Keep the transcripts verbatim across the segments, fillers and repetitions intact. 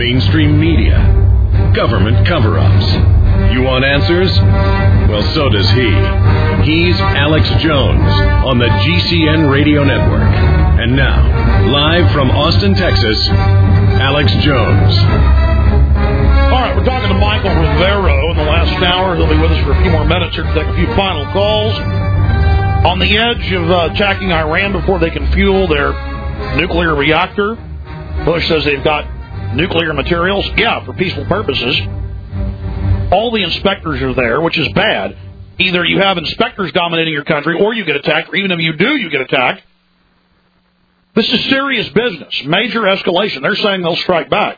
mainstream media, government cover-ups. You want answers? Well, so does he. He's Alex Jones on the G C N Radio Network. And now, live from Austin, Texas, Alex Jones. All right, we're talking to Michael Rivero in the last hour. He'll be with us for a few more minutes here to take a few final calls. On the edge of uh, attacking Iran before they can fuel their nuclear reactor, Bush says they've got nuclear materials. Yeah, for peaceful purposes. All the inspectors are there, which is bad. Either you have inspectors dominating your country, or you get attacked, or even if you do, you get attacked. This is serious business, major escalation. They're saying they'll strike back.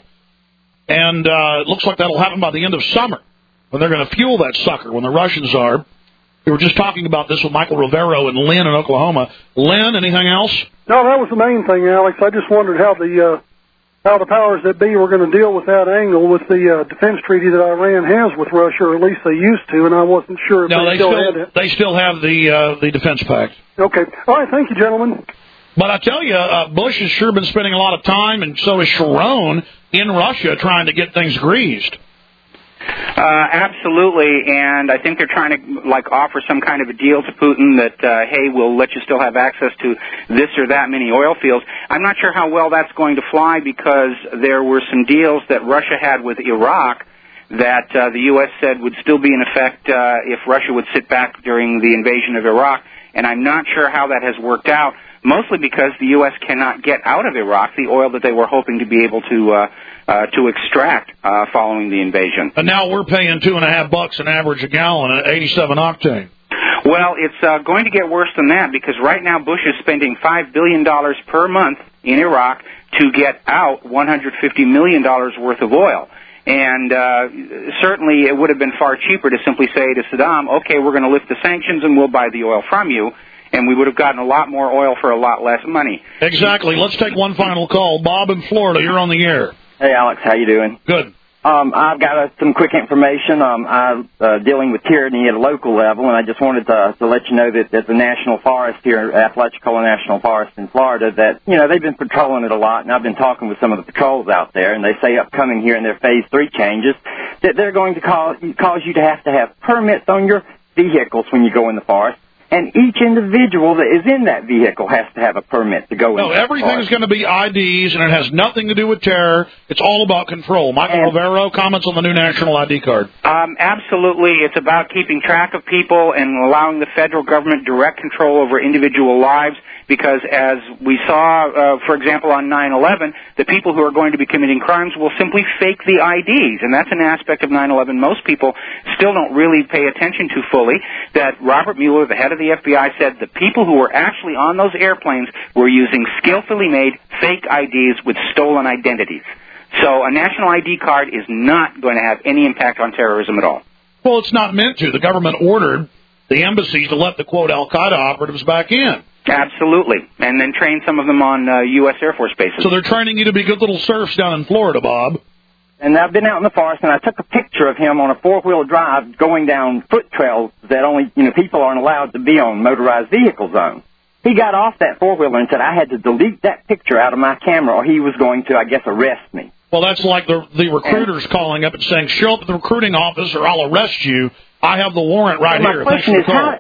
And uh, it looks like that'll happen by the end of summer, when they're going to fuel that sucker, when the Russians are. We were just talking about this with Michael Rivero and Lynn in Oklahoma. Lynn, anything else? No, that was the main thing, Alex. I just wondered how the... Uh how the powers that be were going to deal with that angle with the uh, defense treaty that Iran has with Russia, or at least they used to, and I wasn't sure if no, they, they still, still had it. They still have the uh, the defense pact. Okay. All right, thank you, gentlemen. But I tell you, uh, Bush has sure been spending a lot of time, and so has Sharon, in Russia trying to get things greased. Uh, absolutely, and I think they're trying to like offer some kind of a deal to Putin that, uh, hey, we'll let you still have access to this or that many oil fields. I'm not sure how well that's going to fly because there were some deals that Russia had with Iraq that uh, the U S said would still be in effect uh, if Russia would sit back during the invasion of Iraq, and I'm not sure how that has worked out, mostly because the U S cannot get out of Iraq the oil that they were hoping to be able to uh, Uh, to extract uh, following the invasion. And now we're paying two and a half bucks an average a gallon at eighty-seven octane. Well, it's uh, going to get worse than that because right now Bush is spending five billion dollars per month in Iraq to get out one hundred fifty million dollars worth of oil. And uh, certainly it would have been far cheaper to simply say to Saddam, okay, we're going to lift the sanctions and we'll buy the oil from you. And we would have gotten a lot more oil for a lot less money. Exactly. Let's take one final call. Bob in Florida, you're on the air. Hey, Alex, how you doing? Good. Um, I've got uh, some quick information. Um, I'm uh, dealing with tyranny at a local level, and I just wanted to, to let you know that at the National Forest here, Apalachicola National Forest in Florida, that, you know, they've been patrolling it a lot, and I've been talking with some of the patrols out there, and they say upcoming here in their Phase three changes that they're going to call, cause you to have to have permits on your vehicles when you go in the forest. And each individual that is in that vehicle has to have a permit to go in. No, everything's going to be I Ds, and it has nothing to do with terror. It's all about control. Michael and, Rivero, comments on the new national I D card. Um, absolutely. It's about keeping track of people and allowing the federal government direct control over individual lives. Because as we saw, uh, for example, on nine eleven, the people who are going to be committing crimes will simply fake the I Ds. And that's an aspect of nine eleven most people still don't really pay attention to fully, that Robert Mueller, the head of the F B I, said the people who were actually on those airplanes were using skillfully made fake I Ds with stolen identities. So a national I D card is not going to have any impact on terrorism at all. Well, it's not meant to. The government ordered the embassies to let the, quote, Al-Qaeda operatives back in. Absolutely, and then train some of them on uh, U S Air Force bases. So they're training you to be good little serfs down in Florida, Bob. And I've been out in the forest, and I took a picture of him on a four-wheel drive going down foot trails that only, you know, people aren't allowed to be on motorized vehicle zone. He got off that four-wheeler and said I had to delete that picture out of my camera or he was going to, I guess, arrest me. Well, that's like the, the recruiters and, calling up and saying, show up at the recruiting office or I'll arrest you. I have the warrant right well, here. My question is, how...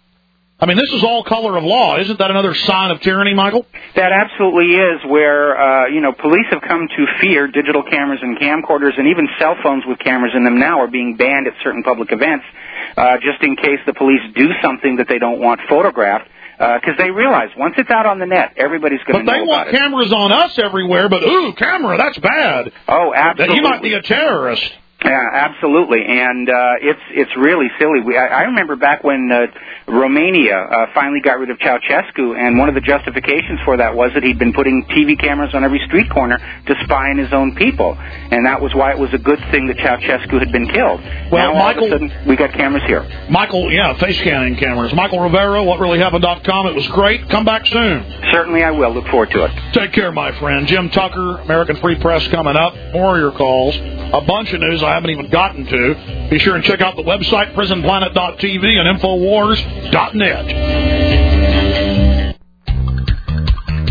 I mean, this is all color of law. Isn't that another sign of tyranny, Michael? That absolutely is, where, uh, you know, police have come to fear digital cameras and camcorders, and even cell phones with cameras in them now are being banned at certain public events, uh, just in case the police do something that they don't want photographed, because uh, they realize once it's out on the net, everybody's going to know about it. But they want cameras on us everywhere, but, ooh, camera, that's bad. Oh, absolutely. He might be a terrorist. Yeah, absolutely, and uh, it's it's really silly. We, I, I remember back when uh, Romania uh, finally got rid of Ceausescu, and one of the justifications for that was that he'd been putting T V cameras on every street corner to spy on his own people, and that was why it was a good thing that Ceausescu had been killed. Well, now, Michael, all of a sudden, we got cameras here. Michael, yeah, face scanning cameras. Michael Rivero, what really happened dot com. It was great. Come back soon. Certainly, I will. Look forward to it. Take care, my friend. Jim Tucker, American Free Press, coming up. More of your calls. A bunch of news I haven't even gotten to. Be sure and check out the website, prison planet dot t v and infowars dot net.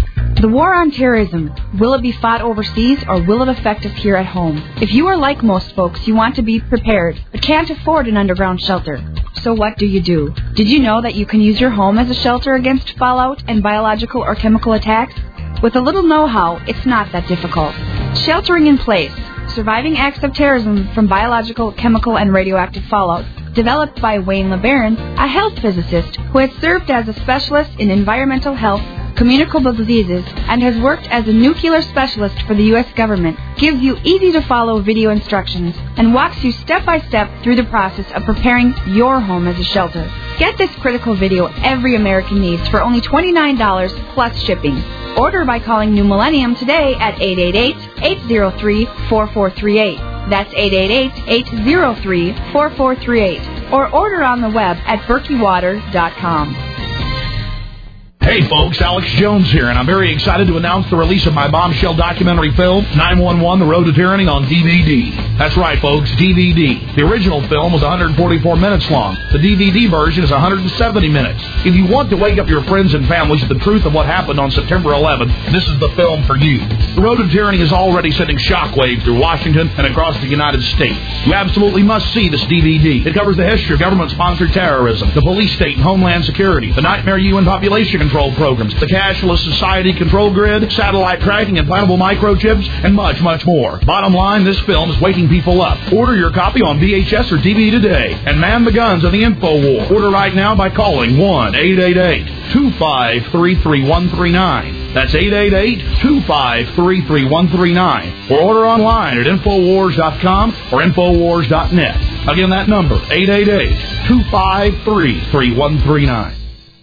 The war on terrorism, will it be fought overseas or will it affect us here at home? If you are like most folks, you want to be prepared, but can't afford an underground shelter. So what do you do? Did you know that you can use your home as a shelter against fallout and biological or chemical attacks? With a little know-how, it's not that difficult. Sheltering in Place, Surviving Acts of Terrorism from Biological, Chemical, and Radioactive Fallout, developed by Wayne LeBaron, a health physicist who has served as a specialist in environmental health, communicable diseases, and has worked as a nuclear specialist for the U S government, gives you easy-to-follow video instructions and walks you step-by-step through the process of preparing your home as a shelter. Get this critical video every American needs for only twenty-nine dollars plus shipping. Order by calling New Millennium today at eight eight eight, eight zero three, four four three eight. That's eight eight eight, eight zero three, four four three eight. Or order on the web at berkey water dot com. Hey folks, Alex Jones here, and I'm very excited to announce the release of my bombshell documentary film, nine one one, The Road to Tyranny, on D V D. That's right, folks, D V D. The original film was one hundred forty-four minutes long. The D V D version is one hundred seventy minutes. If you want to wake up your friends and families to the truth of what happened on September eleventh, this is the film for you. The Road to Tyranny is already sending shockwaves through Washington and across the United States. You absolutely must see this D V D. It covers the history of government-sponsored terrorism, the police state and homeland security, the nightmare U N population control programs, the cashless society control grid, satellite tracking, implantable microchips, and much, much more. Bottom line, this film is waking people up. Order your copy on V H S or D V D today and man the guns of the info war. Order right now by calling one eight eight eight, two five three, three one three nine. That's eight eight eight, two five three, three one three nine. Or order online at infowars dot com or infowars dot net. Again, that number, eight eight eight, two five three, three one three nine.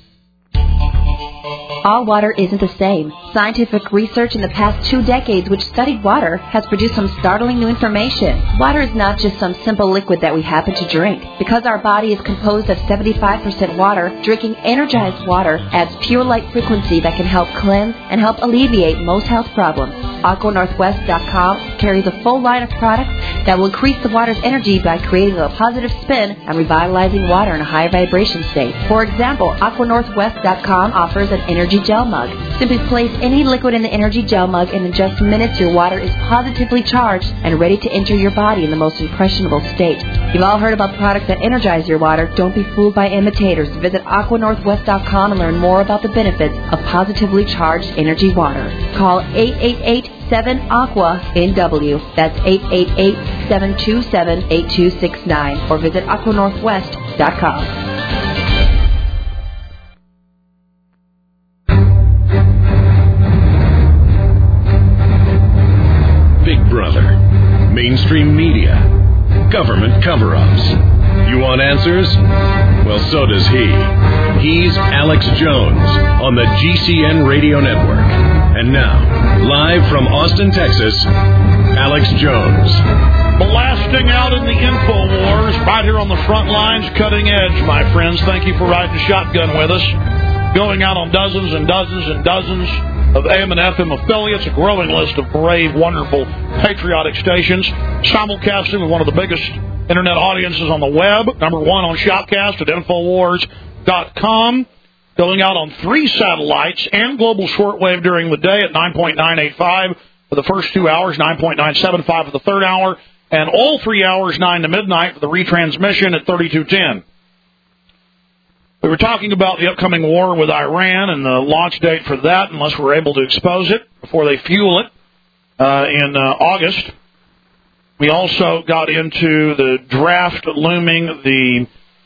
All water isn't the same. Scientific research in the past two decades which studied water has produced some startling new information. Water is not just some simple liquid that we happen to drink. Because our body is composed of seventy-five percent water, drinking energized water adds pure light frequency that can help cleanse and help alleviate most health problems. Aqua Northwest dot com carries a full line of products that will increase the water's energy by creating a positive spin and revitalizing water in a high vibration state. For example, Aqua Northwest dot com offers an energy gel mug. Simply place any liquid in the energy gel mug and in just minutes your water is positively charged and ready to enter your body in the most impressionable state. You've all heard about products that energize your water. Don't be fooled by imitators. Visit Aqua Northwest dot com and learn more about the benefits of positively charged energy water. Call eight eight eight, seven, aqua N W. That's eight eight eight, seven two seven, eight two six nine. Or visit Aqua Northwest dot com. Big Brother, mainstream media, government cover-ups. You want answers? Well, so does he. He's Alex Jones on the G C N Radio Network. And now, live from Austin, Texas, Alex Jones. Blasting out in the info wars, right here on the front lines, cutting edge, my friends. Thank you for riding shotgun with us. Going out on dozens and dozens and dozens of A M and F M affiliates, a growing list of brave, wonderful, patriotic stations, simulcasting with one of the biggest internet audiences on the web, number one on Shopcast at infowars dot com, going out on three satellites and global shortwave during the day at nine point nine eight five for the first two hours, nine point nine seven five for the third hour, and all three hours, nine to midnight, for the retransmission at thirty-two ten. We were talking about the upcoming war with Iran and the launch date for that, unless we're able to expose it before they fuel it uh, in uh, August. We also got into the draft looming, the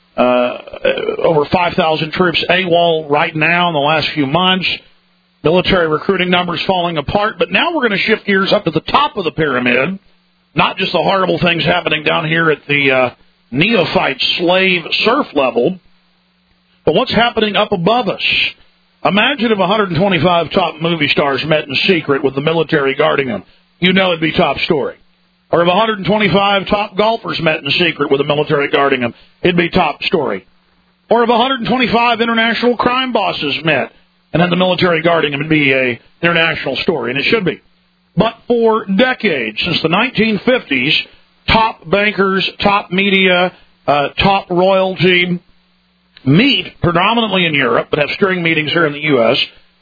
uh, over five thousand troops AWOL right now in the last few months, military recruiting numbers falling apart. But now we're going to shift gears up to the top of the pyramid, not just the horrible things happening down here at the uh, neophyte slave serf level, but what's happening up above us. Imagine if one hundred twenty-five top movie stars met in secret with the military guarding them. You know it'd be top story. Or if one hundred twenty-five top golfers met in secret with the military guarding them, it'd be top story. Or if one hundred twenty-five international crime bosses met and had the military guarding them, it'd be a international story, and it should be. But for decades, since the nineteen fifties, top bankers, top media, uh, top royalty meet predominantly in Europe, but have steering meetings here in the U S,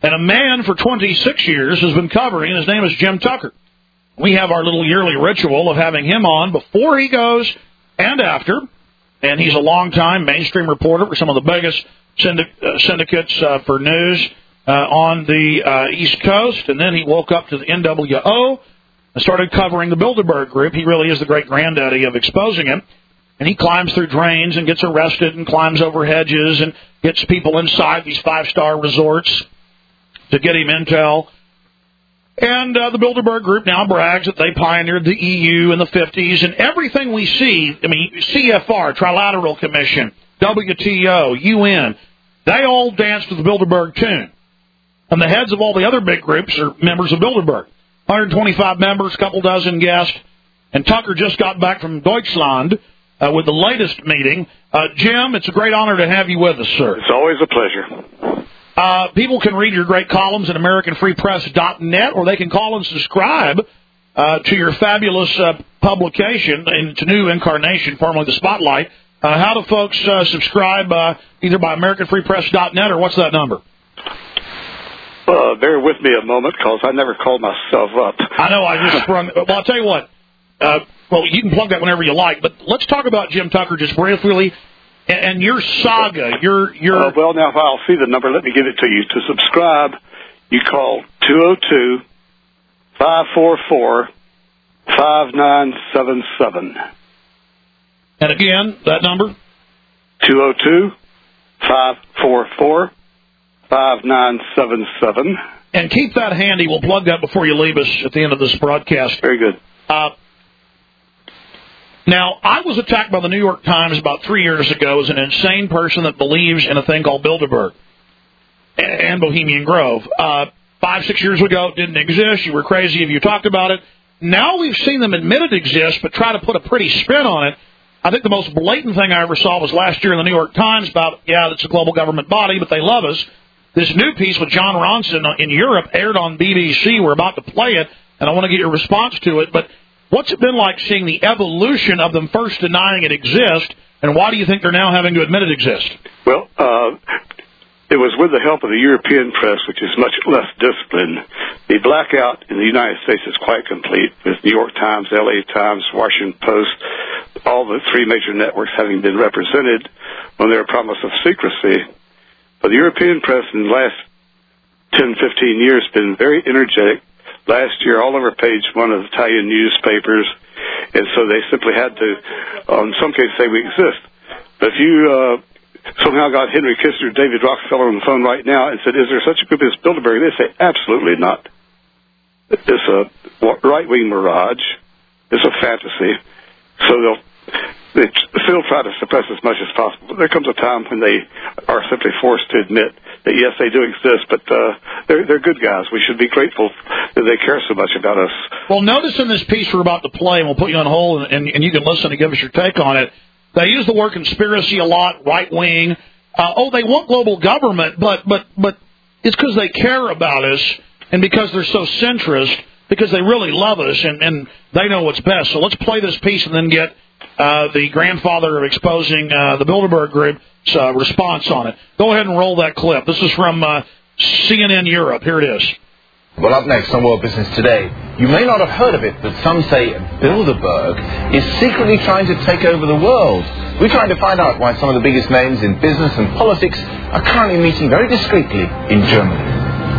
And a man for twenty-six years has been covering, his name is Jim Tucker. We have our little yearly ritual of having him on before he goes and after. And he's a longtime mainstream reporter for some of the biggest syndic- uh, syndicates uh, for news uh, on the uh, East Coast. And then he woke up to the N W O and started covering the Bilderberg Group. He really is the great granddaddy of exposing him. And he climbs through drains and gets arrested and climbs over hedges and gets people inside these five-star resorts to get him intel. And uh, the Bilderberg Group now brags that they pioneered the E U in the fifties. And everything we see, I mean, C F R, Trilateral Commission, W T O, U N, they all dance to the Bilderberg tune. And the heads of all the other big groups are members of Bilderberg. one hundred twenty-five members, couple dozen guests. And Tucker just got back from Deutschland uh, with the latest meeting. Uh, Jim, it's a great honor to have you with us, sir. It's always a pleasure. Uh, people can read your great columns at American Free Press dot net, or they can call and subscribe uh, to your fabulous uh, publication in its new incarnation, formerly the Spotlight. Uh, how do folks uh, subscribe uh, either by American Free Press dot net, or what's that number? Uh, bear with me a moment, because I never called myself up. I know, I just sprung. Well, I'll tell you what. Uh, well, you can plug that whenever you like, but let's talk about Jim Tucker just briefly. And your saga, your... your uh, well, now, if I'll see the number, let me give it to you. To subscribe, you call two oh two, five four four, five nine seven seven. And again, that number? two oh two, five four four, five nine seven seven. And keep that handy. We'll plug that before you leave us at the end of this broadcast. Very good. Uh, Now, I was attacked by the New York Times about three years ago as an insane person that believes in a thing called Bilderberg and Bohemian Grove. Uh, five, six years ago, it didn't exist. You were crazy if you talked about it. Now we've seen them admit it exists, but try to put a pretty spin on it. I think the most blatant thing I ever saw was last year in the New York Times about, yeah, it's a global government body, but they love us. This new piece with John Ronson in Europe aired on B B C. We're about to play it, and I want to get your response to it, but what's it been like seeing the evolution of them first denying it exists, and why do you think they're now having to admit it exists? Well, uh, it was with the help of the European press, which is much less disciplined. The blackout in the United States is quite complete, with New York Times, L A Times, Washington Post, all the three major networks having been represented on their promise of secrecy. But the European press in the last ten, fifteen years has been very energetic. Last year, all over page one of Italian newspapers, and so they simply had to, uh, in some cases, say we exist. But if you uh, somehow got Henry Kissinger, David Rockefeller on the phone right now and said, is there such a group as Bilderberg? They say, absolutely not. It's a right-wing mirage. It's a fantasy. So they'll they still try to suppress as much as possible. But there comes a time when they are simply forced to admit that, yes, they do exist, but uh, they're, they're good guys. We should be grateful that they care so much about us. Well, notice in this piece we're about to play, and we'll put you on hold, and, and, and you can listen and give us your take on it. They use the word conspiracy a lot, right-wing. Uh, oh, they want global government, but but but it's because they care about us and because they're so centrist, because they really love us, and, and they know what's best. So let's play this piece and then get uh, the grandfather of exposing uh, the Bilderberg Group's uh, response on it. Go ahead and roll that clip. This is from uh, C N N Europe. Here it is. Well, up next on World Business Today, you may not have heard of it, but some say Bilderberg is secretly trying to take over the world. We're trying to find out why some of the biggest names in business and politics are currently meeting very discreetly in Germany.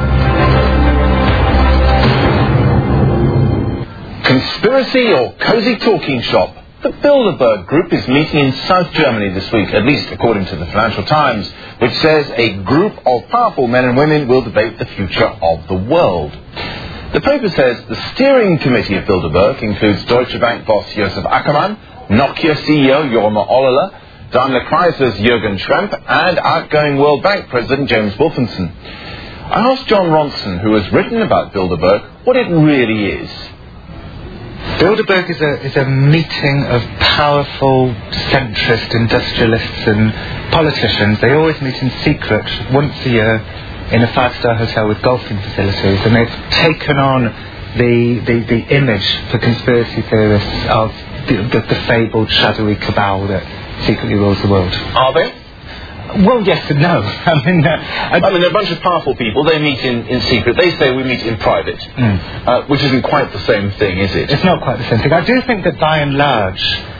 Conspiracy or cozy talking shop? The Bilderberg Group is meeting in South Germany this week, at least according to the Financial Times, which says a group of powerful men and women will debate the future of the world. The paper says the steering committee of Bilderberg includes Deutsche Bank boss Josef Ackermann, Nokia C E O Jorma Ollila, Daimler Chrysler's Jürgen Schrempp, and outgoing World Bank President James Wolfensohn. I asked John Ronson, who has written about Bilderberg, what it really is. Bilderberg is a, is a meeting of powerful centrist industrialists and politicians. They always meet in secret once a year in a five-star hotel with golfing facilities, and they've taken on the, the, the image for conspiracy theorists of the, the, the fabled shadowy cabal that secretly rules the world. Are they? Well, yes and no. I mean, uh, I, I mean, they're a bunch of powerful people. They meet in, in secret. They say we meet in private, mm. uh, which isn't quite the same thing, is it? It's not quite the same thing. I do think that by and large,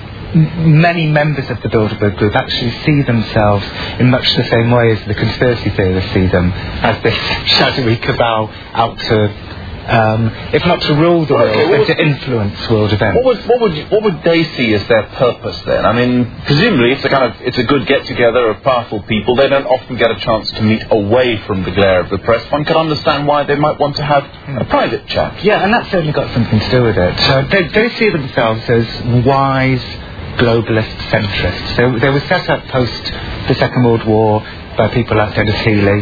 m- many members of the Bilderberg Group actually see themselves in much the same way as the conspiracy theorists see them, as this shadowy cabal out to... Um, if not to rule the world, okay, but would, to influence world events. What would what would you, what would they see as their purpose then? I mean, presumably it's a kind of it's a good get together of powerful people. They don't often get a chance to meet away from the glare of the press. One can understand why they might want to have mm. a private chat. Yeah, and that's certainly got something to do with it. Uh, they, they see themselves as wise globalist centrists. They, they were set up post the Second World War by people like Dennis Healy.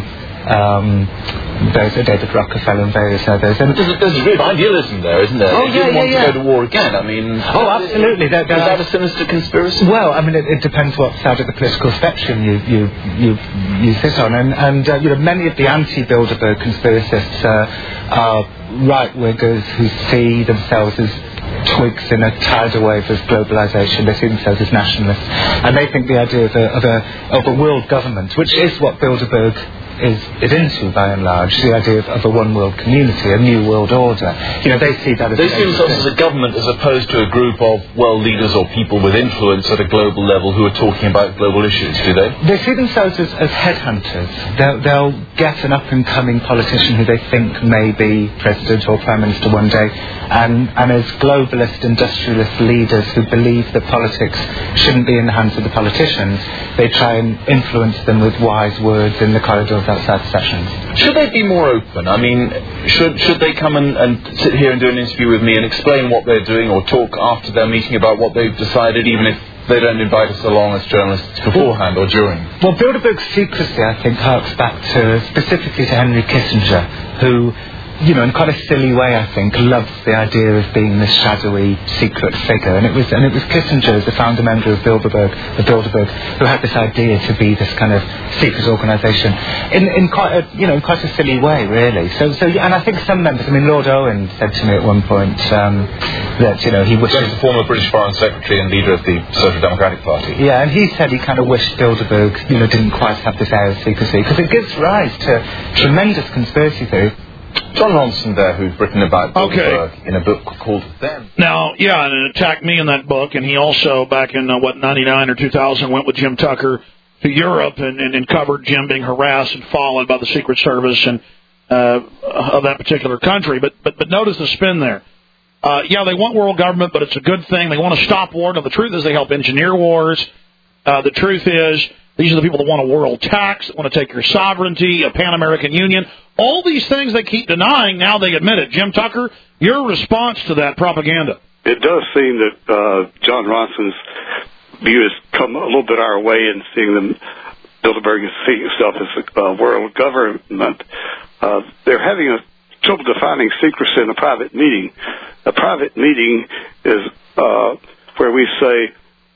Um, there's uh, David Rockefeller and various others. And there's, a, there's a bit of idealism there, isn't there? Oh, they yeah, didn't yeah, want yeah. to go to war again. I mean... Oh, absolutely. There, there is are, that a sinister conspiracy? Well, I mean, it, it depends what side of the political spectrum you you, you, you sit on. And, and uh, you know, many of the anti-Bilderberg conspiracists uh, are right-wingers who see themselves as twigs in a tidal wave of globalisation. They see themselves as nationalists. And they think the idea of a, of a, of a world government, which is what Bilderberg is, is into by and large, the idea of, of a one world community, a new world order. You know, they see that as... They see themselves as a government as opposed to a group of world leaders or people with influence at a global level who are talking about global issues, do they? They see themselves as, as headhunters. They'll, they'll get an up-and-coming politician who they think may be president or prime minister one day, and, and as globalist, industrialist leaders who believe that politics shouldn't be in the hands of the politicians, they try and influence them with wise words in the corridors outside sessions. Should they be more open? I mean, should should they come and, and sit here and do an interview with me and explain what they're doing, or talk after their meeting about what they've decided, even if they don't invite us along as journalists beforehand or during? Well, Bilderberg's secrecy, I think, harks back to, specifically to Henry Kissinger, who, you know, in quite a silly way, I think, loves the idea of being this shadowy, secret figure. And it was and it was Kissinger, as the founder member of Bilderberg, of Bilderberg, who had this idea to be this kind of secret organisation in in quite a you know in quite a silly way, really. So so and I think some members, I mean, Lord Owen said to me at one point um, that you know he wishes... the former British Foreign Secretary and leader of the Social Democratic Party. Yeah, and he said he kind of wished Bilderberg, you know, didn't quite have this air of secrecy, because it gives rise to tremendous conspiracy theory. John Ronson there, who's written about Bilderberg okay. in a book called Them. Now, yeah, and it attacked me in that book, and he also, back in, uh, what, ninety-nine or two thousand, went with Jim Tucker to Europe and, and, and covered Jim being harassed and followed by the Secret Service and uh, of that particular country. But, but, but notice the spin there. Uh, yeah, they want world government, but it's a good thing. They want to stop war. Now, the truth is they help engineer wars. Uh, the truth is these are the people that want a world tax, that want to take your sovereignty, a Pan-American Union. All these things they keep denying, now they admit it. Jim Tucker, your response to that propaganda? It does seem that uh, John Ronson's view has come a little bit our way in seeing them, Bilderberg is seeing itself as a uh, world government. Uh, they're having a trouble defining secrecy in a private meeting. A private meeting is uh, where we say...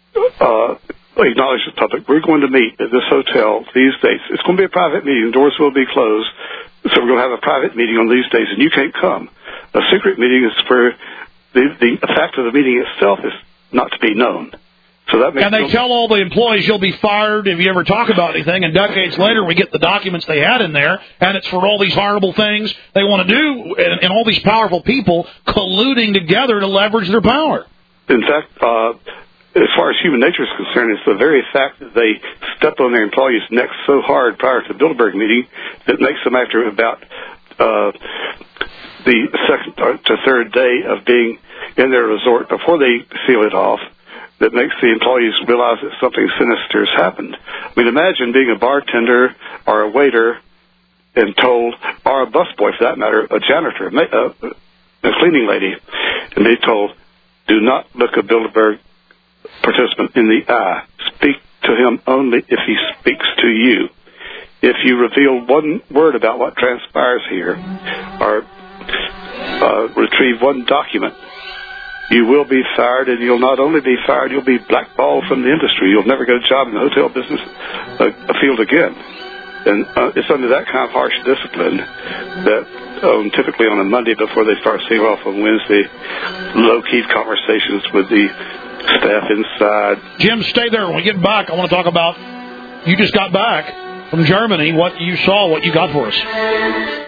Uh, acknowledge the public, we're going to meet at this hotel these dates. It's going to be a private meeting. Doors will be closed. So we're going to have a private meeting on these days, and you can't come. A secret meeting is where the, the fact of the meeting itself is not to be known. So that makes and they no tell all the employees you'll be fired if you ever talk about anything, and decades later we get the documents they had in there, and it's for all these horrible things they want to do, and, and all these powerful people colluding together to leverage their power. In fact, uh, as far as human nature is concerned, it's the very fact that they stepped on their employees' necks so hard prior to the Bilderberg meeting that makes them, after about uh, the second to third day of being in their resort, before they seal it off, that makes the employees realize that something sinister has happened. I mean, imagine being a bartender or a waiter and told, or a busboy for that matter, a janitor, a, a cleaning lady, and they told, do not look a Bilderberg participant in the eye. Speak to him only if he speaks to you. If you reveal one word about what transpires here, or uh, retrieve one document, you will be fired, and you'll not only be fired, you'll be blackballed from the industry. You'll never get a job in the hotel business uh, field again. And uh, it's under that kind of harsh discipline that um, typically on a Monday before they start seeing off on Wednesday, low-key conversations with the staff inside. Jim, stay there. When we get back, I want to talk about you just got back from Germany. What you saw, what you got for us?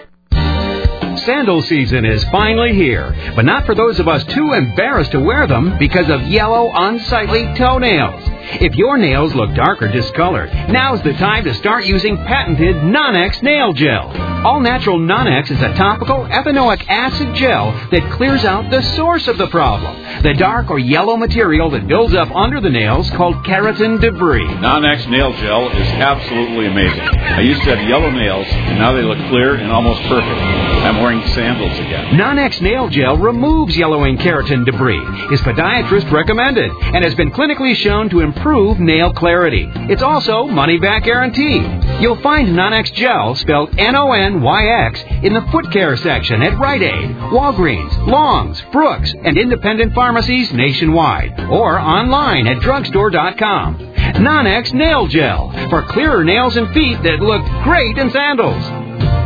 Sandal season is finally here, but not for those of us too embarrassed to wear them because of yellow, unsightly toenails. If your nails look dark or discolored, now's the time to start using patented Nonex Nail Gel. All-natural Nonex is a topical ethanoic acid gel that clears out the source of the problem, the dark or yellow material that builds up under the nails called keratin debris. Nonex Nail Gel is absolutely amazing. I used to have yellow nails, and now they look clear and almost perfect. I'm wearing sandals again. Nonex Nail Gel removes yellowing keratin debris, is podiatrist recommended, and has been clinically shown to improve nail clarity. It's also money-back guarantee. You'll find Nonex Gel, spelled N O N Y X, in the foot care section at Rite Aid, Walgreens, Long's, Brooks, and independent pharmacies nationwide, or online at drugstore dot com. Nonex Nail Gel, for clearer nails and feet that look great in sandals.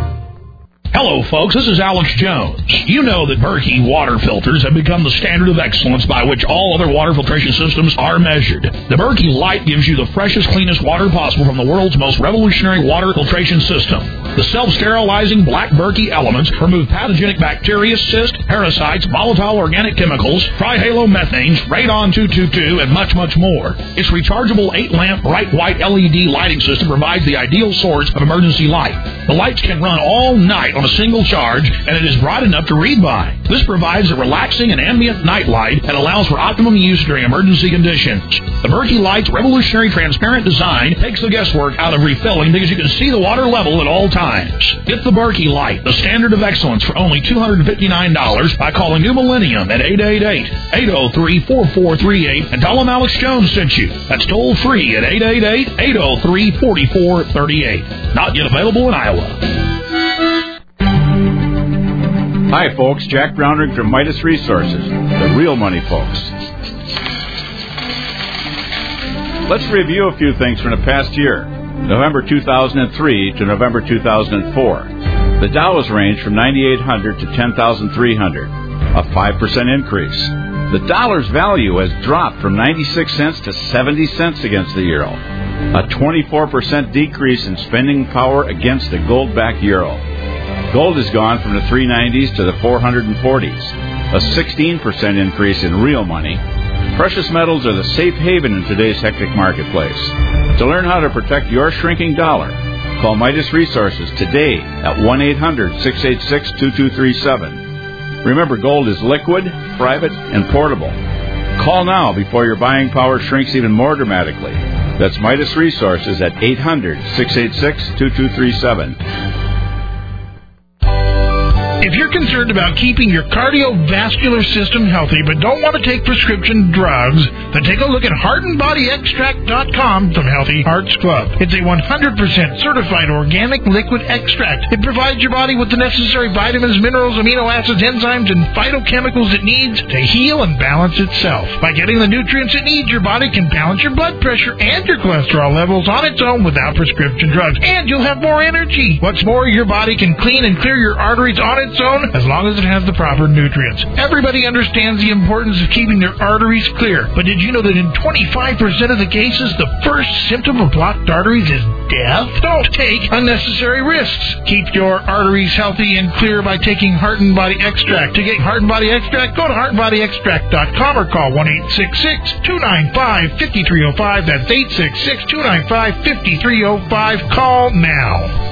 Hello, folks. This is Alex Jones. You know that Berkey water filters have become the standard of excellence by which all other water filtration systems are measured. The Berkey Light gives you the freshest, cleanest water possible from the world's most revolutionary water filtration system. The self-sterilizing black Berkey elements remove pathogenic bacteria, cysts, parasites, volatile organic chemicals, trihalomethanes, radon two twenty-two, and much, much more. Its rechargeable eight-lamp bright white L E D lighting system provides the ideal source of emergency light. The lights can run all night on a single charge, and it is bright enough to read by. This provides a relaxing and ambient night light that allows for optimum use during emergency conditions. The Berkey Light's revolutionary transparent design takes the guesswork out of refilling because you can see the water level at all times. Get the Berkey Light, the standard of excellence, for only two hundred fifty-nine dollars by calling New Millennium at eight eight eight, eight oh three, four four three eight and tell them Alex Jones sent you. That's toll free at eight eight eight, eight oh three, four four three eight. Not yet available in Iowa. Hi, folks. Jack Brownrigg from Midas Resources, the real money folks. Let's review a few things from the past year, November two thousand three to November two thousand four. The Dow has ranged from ninety-eight hundred to ten thousand three hundred, a five percent increase. The dollar's value has dropped from ninety-six cents to seventy cents against the euro, a twenty-four percent decrease in spending power against the gold-backed euro. Gold has gone from the three nineties to the four forties, a sixteen percent increase in real money. Precious metals are the safe haven in today's hectic marketplace. To learn how to protect your shrinking dollar, call Midas Resources today at one eight hundred, six eight six, two two three seven. Remember, gold is liquid, private, and portable. Call now before your buying power shrinks even more dramatically. That's Midas Resources at eight hundred, six eight six, two two three seven. If you're concerned about keeping your cardiovascular system healthy but don't want to take prescription drugs, then take a look at heart and body extract dot com from Healthy Hearts Club. It's a one hundred percent certified organic liquid extract. It provides your body with the necessary vitamins, minerals, amino acids, enzymes, and phytochemicals it needs to heal and balance itself. By getting the nutrients it needs, your body can balance your blood pressure and your cholesterol levels on its own without prescription drugs, and you'll have more energy. What's more, your body can clean and clear your arteries on its own as long as it has the proper nutrients. Everybody understands the importance of keeping their arteries clear, but did you know that in twenty-five percent of the cases, the first symptom of blocked arteries is death? Don't take unnecessary risks. Keep your arteries healthy and clear by taking Heart and Body Extract. To get Heart and Body Extract, go to heart and body extract dot com or call one eight six six, two nine five, five three zero five. That's eight six six, two nine five, five three zero five. Call now.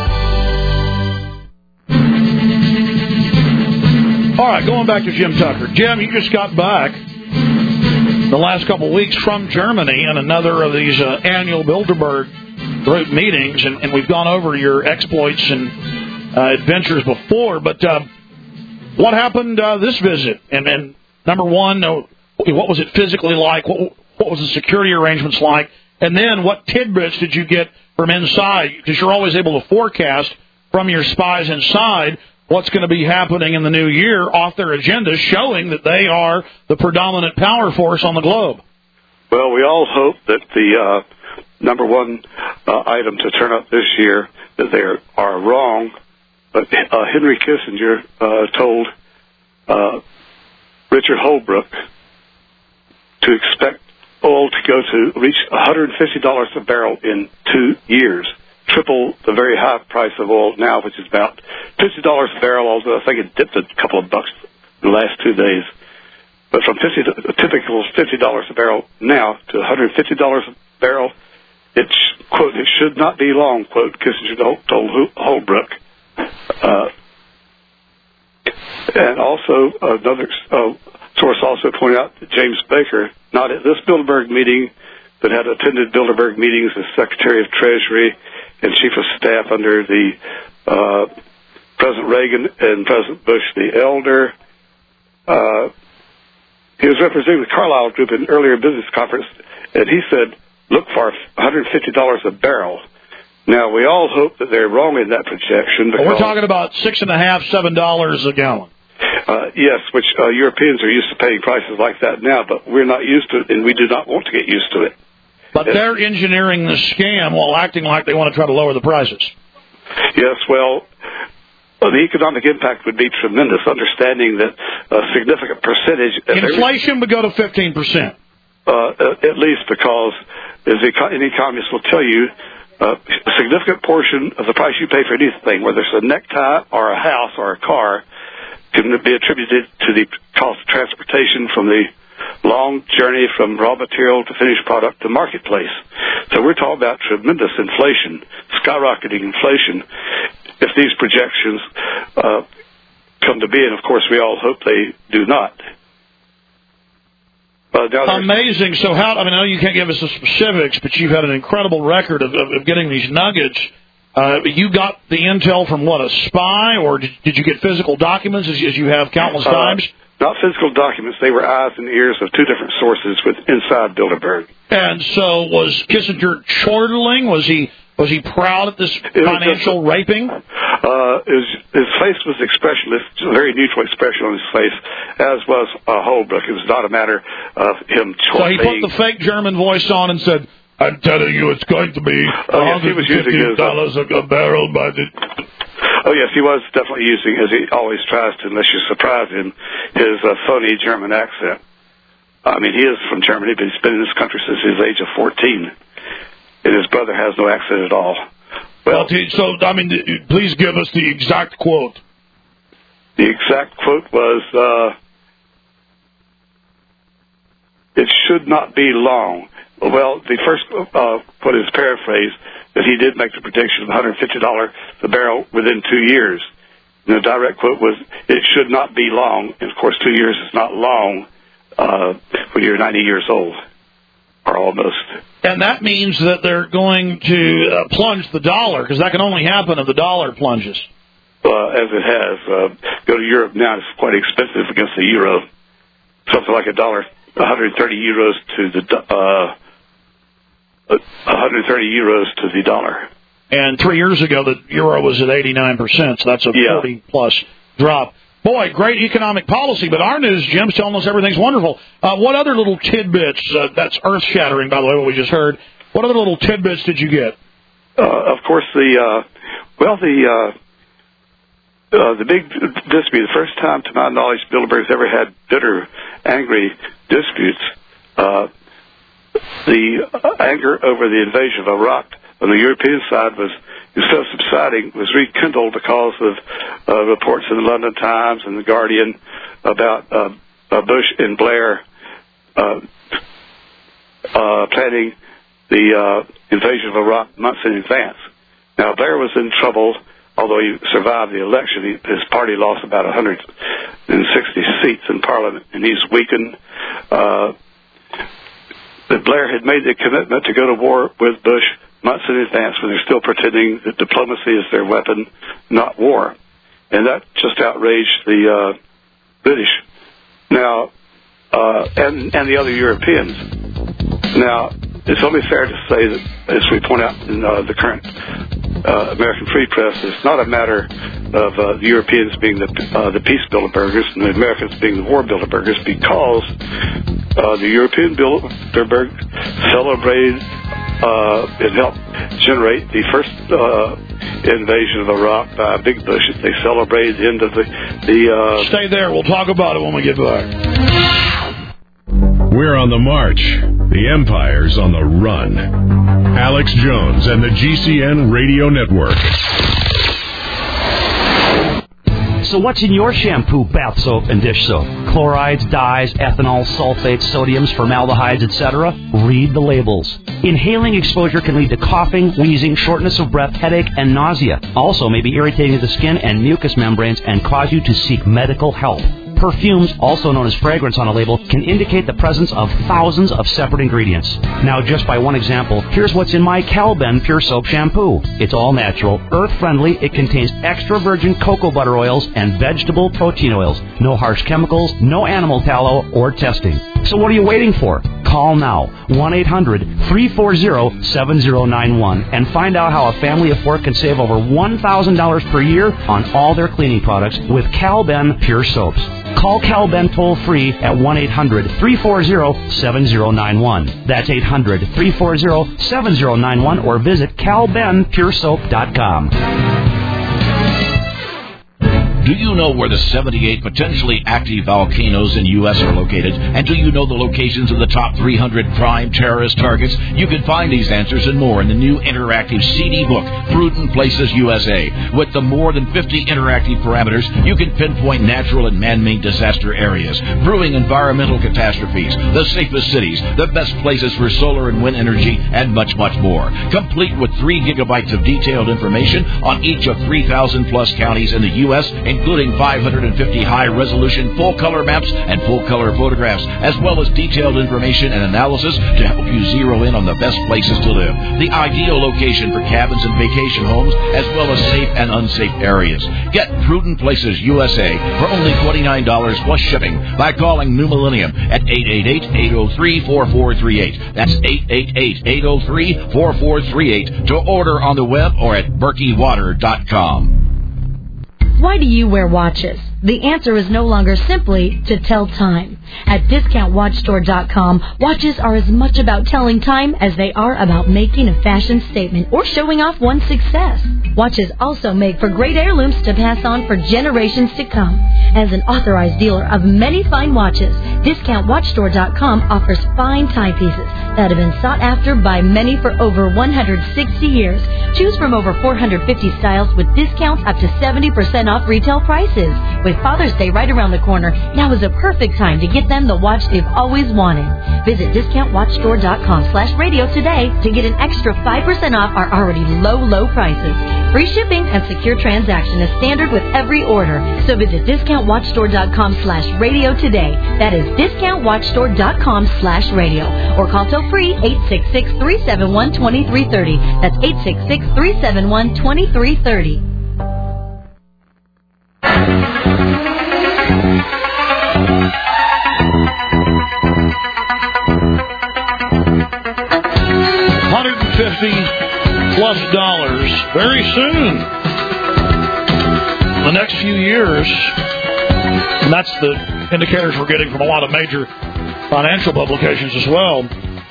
All right, going back to Jim Tucker. Jim, you just got back the last couple of weeks from Germany and another of these uh, annual Bilderberg group meetings, and, and we've gone over your exploits and uh, adventures before. But uh, what happened uh, this visit? And, and number one, uh, what was it physically like? What, what was the security arrangements like? And then what tidbits did you get from inside? Because you're always able to forecast from your spies inside what's going to be happening in the new year off their agenda, showing that they are the predominant power force on the globe. Well, we all hope that the uh, number one uh, item to turn up this year, that they are, are wrong. But uh, Henry Kissinger uh, told uh, Richard Holbrooke to expect oil to go to reach one hundred fifty dollars a barrel in two years, triple the very high price of oil now, which is about fifty dollars a barrel, although I think it dipped a couple of bucks in the last two days. But from fifty to, a typical fifty dollars a barrel now to one hundred fifty dollars a barrel, it's, quote, it should not be long, quote, Kissinger told Holbrooke. Uh, and also, another uh, source also pointed out that James Baker, not at this Bilderberg meeting, but had attended Bilderberg meetings as Secretary of Treasury and Chief of Staff under the uh, President Reagan and President Bush the elder. Uh, he was representing the Carlyle Group in an earlier business conference, and he said, look for one hundred fifty dollars a barrel. Now, we all hope that they're wrong in that projection. Because, well, we're talking about six and a half, seven dollars a gallon. Uh, yes, which uh, Europeans are used to paying prices like that now, but we're not used to it, and we do not want to get used to it. But and, they're engineering the scam while acting like they want to try to lower the prices. Yes, well, uh, the economic impact would be tremendous, understanding that a significant percentage... Inflation would go to fifteen percent. Uh, at least because, as an economist will tell you, uh, a significant portion of the price you pay for anything, whether it's a necktie or a house or a car, can be attributed to the cost of transportation from the long journey from raw material to finished product to marketplace. So we're talking about tremendous inflation, skyrocketing inflation. If these projections uh, come to be, and of course we all hope they do not. Uh, Amazing. So how, I mean, I know you can't give us the specifics, but you've had an incredible record of, of, of getting these nuggets. Uh, you got the intel from, what, a spy, or did, did you get physical documents, as, as you have countless uh, times? Not physical documents. They were eyes and ears of two different sources with inside Bilderberg. And so was Kissinger chortling? Was he was he proud at this financial just, raping? Uh, his, his face was expressionless, a very neutral expression on his face, as was uh, Holbrooke. It was not a matter of him chortling. So he put the fake German voice on and said, I'm telling you, it's going to be one hundred fifty dollars a, a barrel by the... Oh, yes, he was definitely using, as he always tries to, unless you surprise him, his uh, phony German accent. I mean, he is from Germany, but he's been in this country since his age of fourteen. And his brother has no accent at all. Well, so, I mean, please give us the exact quote. The exact quote was, uh, it should not be long. Well, the first uh, quote is paraphrased, that he did make the prediction of one hundred fifty dollars a barrel within two years. And the direct quote was, it should not be long. And, of course, two years is not long uh, when you're ninety years old, or almost. And that means that they're going to uh, plunge the dollar, because that can only happen if the dollar plunges. Uh, as it has. Uh, go to Europe now, it's quite expensive against the euro. Something like a dollar, one hundred thirty euros to the uh, one hundred thirty euros to the dollar. And three years ago, the euro was at eighty-nine percent, so that's a yeah. forty-plus drop. Boy, great economic policy, but our news, Jim's telling us everything's wonderful. Uh, what other little tidbits, uh, that's earth-shattering, by the way, what we just heard, what other little tidbits did you get? Uh, of course, the, uh, well, the, uh, uh, the big dispute, the first time, to my knowledge, Bilderberg's ever had bitter, angry disputes. Uh, the anger over the invasion of Iraq on the European side was, instead of subsiding, was rekindled because of uh, reports in the London Times and the Guardian about uh, uh, Bush and Blair uh, uh, planning the uh, invasion of Iraq months in advance. Now, Blair was in trouble, although he survived the election. He, his party lost about one hundred sixty seats in Parliament, and he's weakened. Uh, that Blair had made the commitment to go to war with Bush months in advance, when they're still pretending that diplomacy is their weapon, not war. And that just outraged the uh, British. Now, uh, and, and the other Europeans. Now, it's only fair to say that, as we point out in uh, the current uh, American Free Press, it's not a matter of uh, the Europeans being the, uh, the peace Bilderbergers and the Americans being the war Bilderbergers, because uh, the European Bilderberg celebrated uh, and helped generate the first uh, invasion of Iraq by Big Bush. They celebrated the end of the... the uh, Stay there. We'll talk about it when we get back. We're on the march. The empire's on the run. Alex Jones and the G C N Radio Network. So what's in your shampoo, bath soap, and dish soap? Chlorides, dyes, ethanol, sulfates, sodiums, formaldehydes, et cetera? Read the labels. Inhaling exposure can lead to coughing, wheezing, shortness of breath, headache, and nausea. Also may be irritating to the skin and mucous membranes and cause you to seek medical help. Perfumes, also known as fragrance on a label, can indicate the presence of thousands of separate ingredients. Now, just by one example, here's what's in my Calben Pure Soap Shampoo. It's all natural, earth-friendly, it contains extra virgin cocoa butter oils and vegetable protein oils. No harsh chemicals, no animal tallow or testing. So what are you waiting for? Call now, one eight hundred three four zero seven zero nine one, and find out how a family of four can save over one thousand dollars per year on all their cleaning products with Calben Pure Soaps. Call Calben toll-free at one eight hundred three four zero seven zero nine one. That's eight hundred three four zero seven zero nine one, or visit cal ben pure soap dot com. Do you know where the seventy-eight potentially active volcanoes in the U S are located? And do you know the locations of the top three hundred prime terrorist targets? You can find these answers and more in the new interactive C D book, Prudent Places U S A. With the more than fifty interactive parameters, you can pinpoint natural and man-made disaster areas, brewing environmental catastrophes, the safest cities, the best places for solar and wind energy, and much, much more. Complete with three gigabytes of detailed information on each of three thousand plus counties in the U S, including five hundred fifty high-resolution full-color maps and full-color photographs, as well as detailed information and analysis to help you zero in on the best places to live, the ideal location for cabins and vacation homes, as well as safe and unsafe areas. Get Prudent Places U S A for only twenty-nine dollars plus shipping by calling New Millennium at eight eight eight, eight oh three, four four three eight. That's eight eight eight, eight oh three, four four three eight to order on the web or at berkey water dot com. Why do you wear watches? The answer is no longer simply to tell time. At discount watch store dot com, watches are as much about telling time as they are about making a fashion statement or showing off one's success. Watches also make for great heirlooms to pass on for generations to come. As an authorized dealer of many fine watches, discount watch store dot com offers fine timepieces that have been sought after by many for over one hundred sixty years. Choose from over four hundred fifty styles with discounts up to seventy percent off retail prices. With Father's Day right around the corner, now is a perfect time to get them the watch they've always wanted. Visit discount watch store dot com slash radio today to get an extra five percent off our already low, low prices. Free shipping and secure transaction is standard with every order. So visit discount watch store dot com slash radio today. That is discount watch store dot com slash radio. Or call toll free eight six six, three seven one, two three three oh. That's eight six six, three seven one, two three three oh. one hundred fifty plus dollars very soon. The next few years, and that's the indicators we're getting from a lot of major financial publications as well.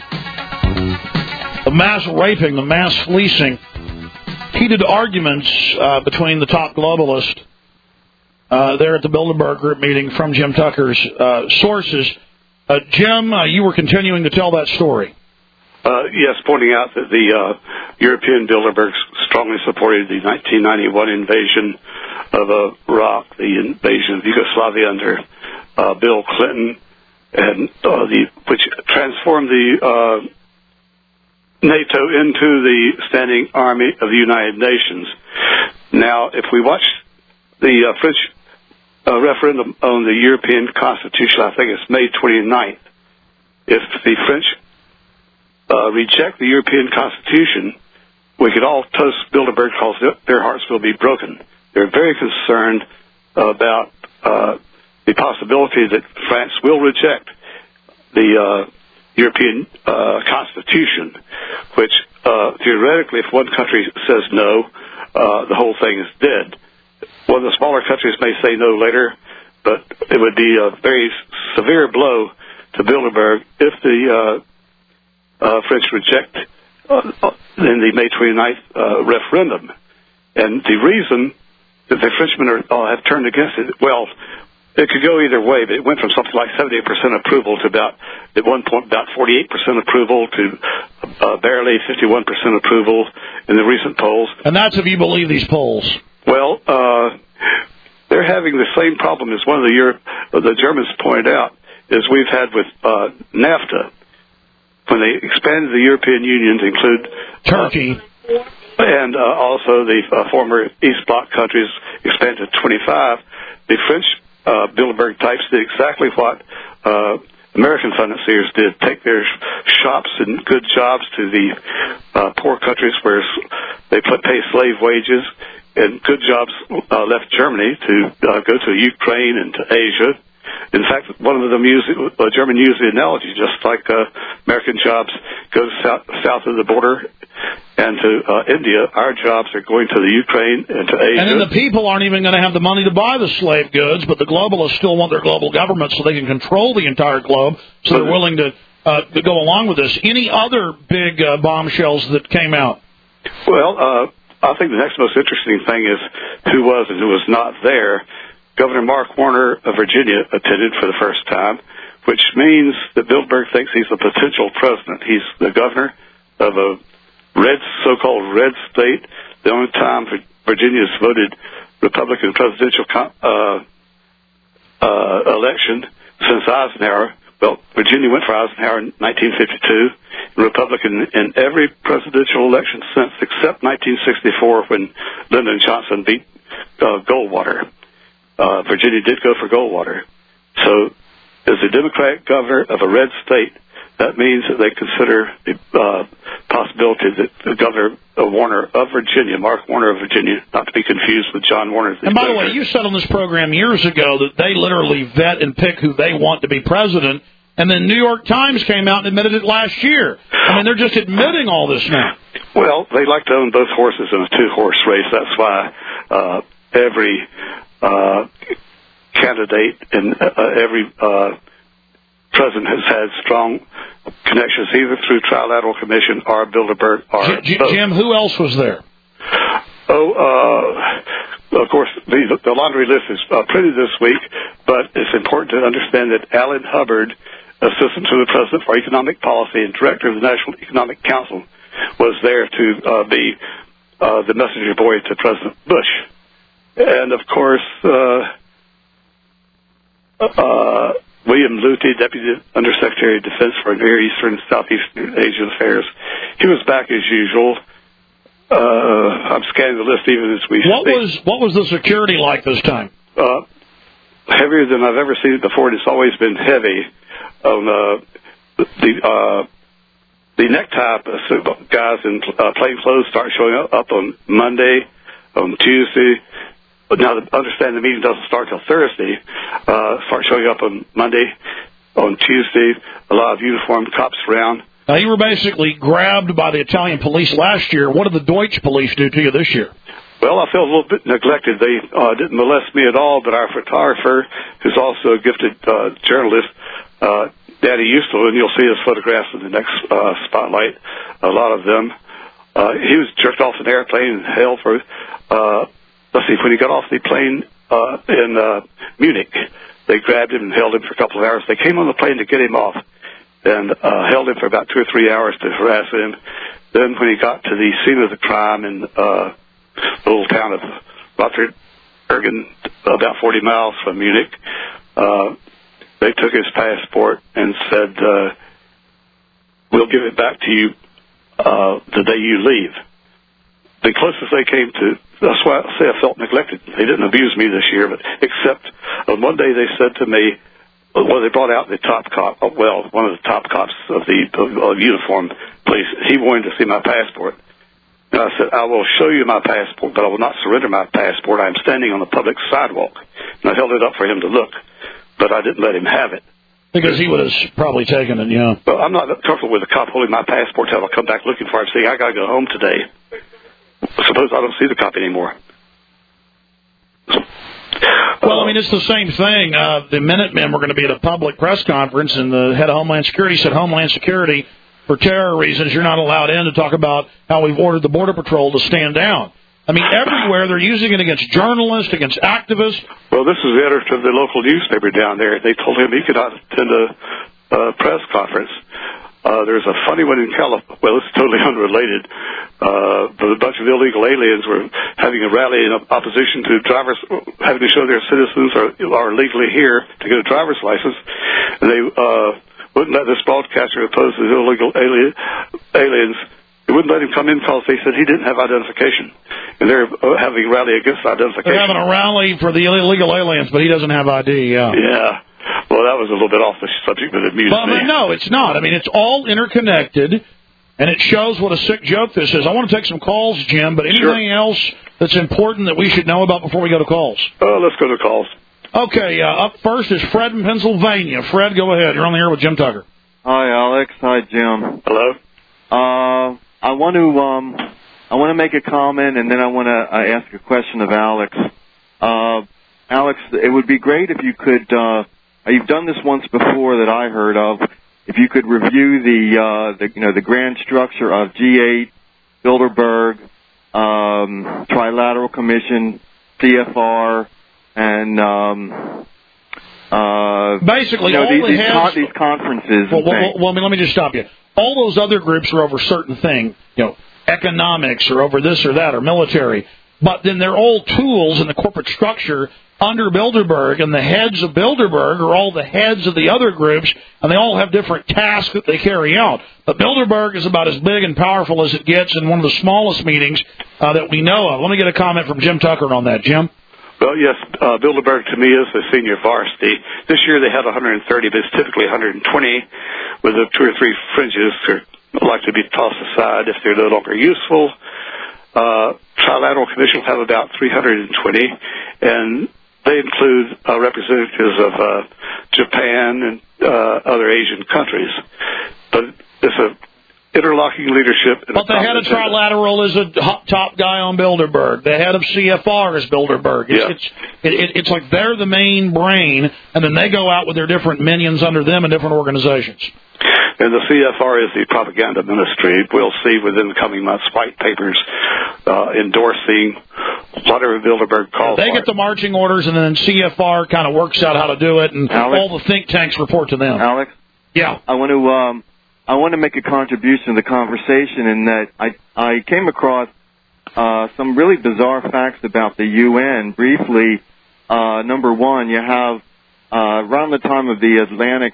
The mass raping, the mass fleecing, heated arguments uh, between the top globalists uh, there at the Bilderberg Group meeting from Jim Tucker's uh, sources. Uh, Jim, uh, you were continuing to tell that story. Uh, yes, pointing out that the uh, European Bilderberg strongly supported the nineteen ninety-one invasion of uh, Iraq, the invasion of Yugoslavia under uh, Bill Clinton, and uh, the which transformed the uh, NATO into the standing army of the United Nations. Now, if we watch the uh, French uh, referendum on the European Constitution, I think it's May twenty-ninth, if the French uh, reject the European Constitution, we could all toast Bilderberg because their hearts will be broken. They're very concerned about uh, the possibility that France will reject the uh, European uh, Constitution, which uh, theoretically, if one country says no, uh, the whole thing is dead. One of the smaller countries may say no later, but it would be a very severe blow to Bilderberg if the uh, uh, French reject uh, in the May twenty-ninth uh, referendum. And the reason that the Frenchmen are, uh, have turned against it, well, it could go either way, but it went from something like seventy percent approval to about, at one point, about forty-eight percent approval to uh, barely fifty-one percent approval in the recent polls. And that's if you believe these polls. Well, uh, they're having the same problem as one of the Europe, the Germans pointed out, is we've had with uh, NAFTA. When they expanded the European Union to include Turkey uh, and uh, also the uh, former East Bloc countries expanded to twenty-five, the French uh, Bilderberg types did exactly what uh, American financiers did: take their shops and good jobs to the uh, poor countries where they pay slave wages, and good jobs uh, left Germany to uh, go to Ukraine and to Asia. In fact, one of them used, uh, German used the analogy, just like uh, American jobs go south, south of the border and to uh, India, our jobs are going to the Ukraine and to Asia. And then the people aren't even going to have the money to buy the slave goods, but the globalists still want their global government so they can control the entire globe, so they're willing to, uh, to go along with this. Any other big uh, bombshells that came out? Well, uh, I think the next most interesting thing is who was and who was not there. Governor Mark Warner of Virginia attended for the first time, which means that Bilderberg thinks he's a potential president. He's the governor of a red, so-called red state. The only time Virginia's voted Republican presidential uh, uh, election since Eisenhower. Well, Virginia went for Eisenhower in nineteen fifty-two, and Republican in every presidential election since, except nineteen sixty-four when Lyndon Johnson beat uh, Goldwater. Uh, Virginia did go for Goldwater. So, as a Democratic governor of a red state, that means that they consider the uh, possibility that the governor of Warner of Virginia, Mark Warner of Virginia, not to be confused with John Warner. And by the way, you said on this program years ago that they literally vet and pick who they want to be president, and then New York Times came out and admitted it last year. I mean, they're just admitting all this now. Well, they like to own both horses in a two-horse race. That's why uh, every uh, candidate and uh, every uh, president has had strong connections either through Trilateral Commission or Bilderberg or J- J- Jim, who else was there? Oh, uh, of course, the, the laundry list is uh, printed this week, but it's important to understand that Alan Hubbard, Assistant to the President for Economic Policy and Director of the National Economic Council, was there to uh, be uh, the messenger boy to President Bush. And, of course, uh, uh, William Luty, Deputy Undersecretary of Defense for Near Eastern and Southeastern Asian Affairs, he was back as usual. Uh, I'm scanning the list even as we what speak. was what was the security like this time? Uh, heavier than I've ever seen it before, and it's always been heavy. On uh, the uh, the necktie guys in uh, plain clothes start showing up, up on Monday, on Tuesday. But now, understand the meeting doesn't start till Thursday. Uh, start showing up on Monday, on Tuesday. A lot of uniformed cops around. Now, you were basically grabbed by the Italian police last year. What did the Deutsch police do to you this year? Well, I felt a little bit neglected. They uh, didn't molest me at all, but our photographer, who's also a gifted uh, journalist, uh, Daddy Ustel, and you'll see his photographs in the next uh, spotlight, a lot of them, uh, he was jerked off an airplane and held for... Uh, Let's see, when he got off the plane uh, in uh, Munich, they grabbed him and held him for a couple of hours. They came on the plane to get him off and uh, held him for about two or three hours to harass him. Then when he got to the scene of the crime in uh, the little town of Rotterbergen, about forty miles from Munich, uh, they took his passport and said, uh, we'll give it back to you uh, the day you leave. The closest they came to, that's why I say I felt neglected. They didn't abuse me this year, but except on one day they said to me, well, they brought out the top cop, well, one of the top cops of the uh, uniform police. He wanted to see my passport. And I said, I will show you my passport, but I will not surrender my passport. I'm standing on the public sidewalk. And I held it up for him to look, but I didn't let him have it. Because he would have probably taken it, yeah. Well, I'm not comfortable with a cop holding my passport until I come back looking for it, saying, I got to go home today. Suppose I don't see the cop anymore. So, well, I mean, it's the same thing. Uh, the Minutemen were going to be at a public press conference, and the head of Homeland Security said, Homeland Security, for terror reasons, you're not allowed in to talk about how we've ordered the Border Patrol to stand down. I mean, everywhere they're using it against journalists, against activists. Well, this is the editor of the local newspaper down there. They told him he could not attend a uh, press conference. Uh, there's a funny one in California. Well, it's totally unrelated. Uh, but a bunch of illegal aliens were having a rally in opposition to drivers having to show their citizens are, are legally here to get a driver's license. And they uh, wouldn't let this broadcaster oppose the illegal alien, aliens. They wouldn't let him come in because they said he didn't have identification. And they're having a rally against identification. They're having a rally for the illegal aliens, but he doesn't have I D, yeah. Yeah. Well, that was a little bit off the subject, but it amused well, me. No, it's not. I mean, it's all interconnected, and it shows what a sick joke this is. I want to take some calls, Jim, but anything sure. else that's important that we should know about before we go to calls? Oh, let's go to calls. Okay, uh, up first is Fred in Pennsylvania. Fred, go ahead. You're on the air with Jim Tucker. Hi, Alex. Hi, Jim. Hello. Uh, I want to um, I want to make a comment, and then I want to uh, ask a question of Alex. Uh, Alex, it would be great if you could. Uh, you've done this once before that I heard of. If you could review the, uh, the you know the grand structure of G eight, Bilderberg, um, Trilateral Commission, C F R, and um, uh, basically you know, all these, the these, heads, con- these conferences. Well, and well, things. well, I mean, let me just stop you. All those other groups are over certain things, you know, economics or over this or that or military. But then they're all tools in the corporate structure under Bilderberg, and the heads of Bilderberg are all the heads of the other groups, and they all have different tasks that they carry out. But Bilderberg is about as big and powerful as it gets in one of the smallest meetings uh, that we know of. Let me get a comment from Jim Tucker on that. Jim? Well, yes, uh, Bilderberg to me is the senior varsity. This year they had one hundred thirty, but it's typically one hundred twenty, with the two or three fringes that are likely to be tossed aside if they're no longer useful. Uh, Trilateral Commission will have about three hundred twenty, and they include uh, representatives of uh, Japan and uh, other Asian countries. But it's a interlocking leadership. But the head of Trilateral is a top guy on Bilderberg. The head of C F R is Bilderberg. It's, yeah. it's, it, it, it's like they're the main brain, and then they go out with their different minions under them in different organizations. And the C F R is the propaganda ministry. We'll see within the coming months white papers uh, endorsing whatever Bilderberg calls They for. get the marching orders, and then C F R kind of works out how to do it, and Alex? all the think tanks report to them. Alex? Yeah. I want to um, I want to make a contribution to the conversation in that I I came across uh, some really bizarre facts about the U N. Briefly, uh, number one, you have uh, around the time of the Atlantic.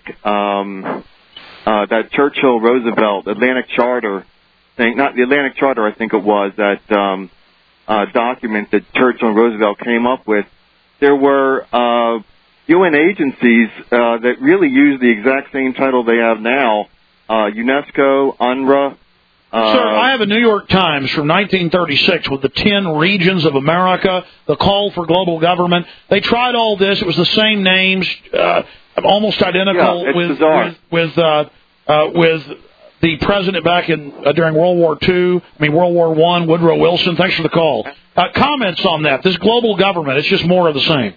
Um, Uh, that Churchill-Roosevelt Atlantic Charter thing, not the Atlantic Charter, I think it was, that um, uh, document that Churchill and Roosevelt came up with, there were uh, U N agencies uh, that really used the exact same title they have now, uh, UNESCO, UNRWA. Uh, Sir, I have a New York Times from nineteen thirty-six with the ten regions of America, the call for global government. They tried all this. It was the same names. Uh, almost identical Yeah, it's with bizarre. with with, uh, uh, with the president back in uh, during World War Two. I mean World War One. Woodrow Wilson. Thanks for the call. Uh, comments on that? This global government. It's just more of the same.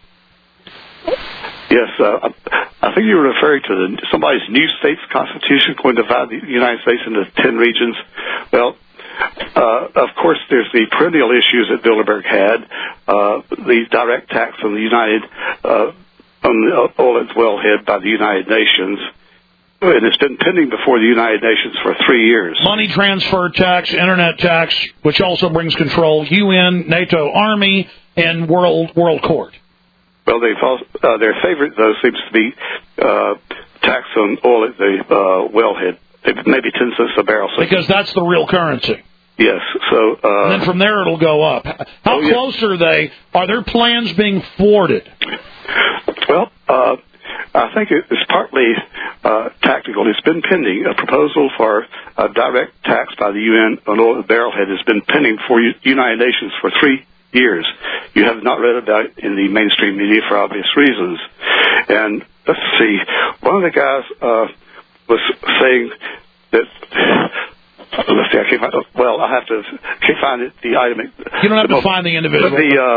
Yes, uh, I think you were referring to the, somebody's new state's constitution going to divide the United States into ten regions. Well, uh, of course, there's the perennial issues that Bilderberg had, uh, the direct tax on the United uh, on the oil and wellhead by the United Nations. And it's been pending before the United Nations for three years. Money transfer tax, internet tax, which also brings control, U N, NATO Army, and World World Court. Well, they've also, uh, their favorite, though, seems to be uh, tax on oil at the uh, wellhead, maybe ten cents a barrel. So Because that's the real currency. Yes. So. Uh, and then from there it'll go up. How oh, close yeah. are they? Are their plans being thwarted? Well, uh, I think it's partly uh, tactical. It's been pending. A proposal for a direct tax by the U N on oil at the barrelhead has been pending for the United Nations for three years. You have not read about it in the mainstream media for obvious reasons. And let's see, one of the guys uh, was saying that. Let's see, I can't find. Well, I have to can't find it. The item. You don't have the, to find the individual. But the uh,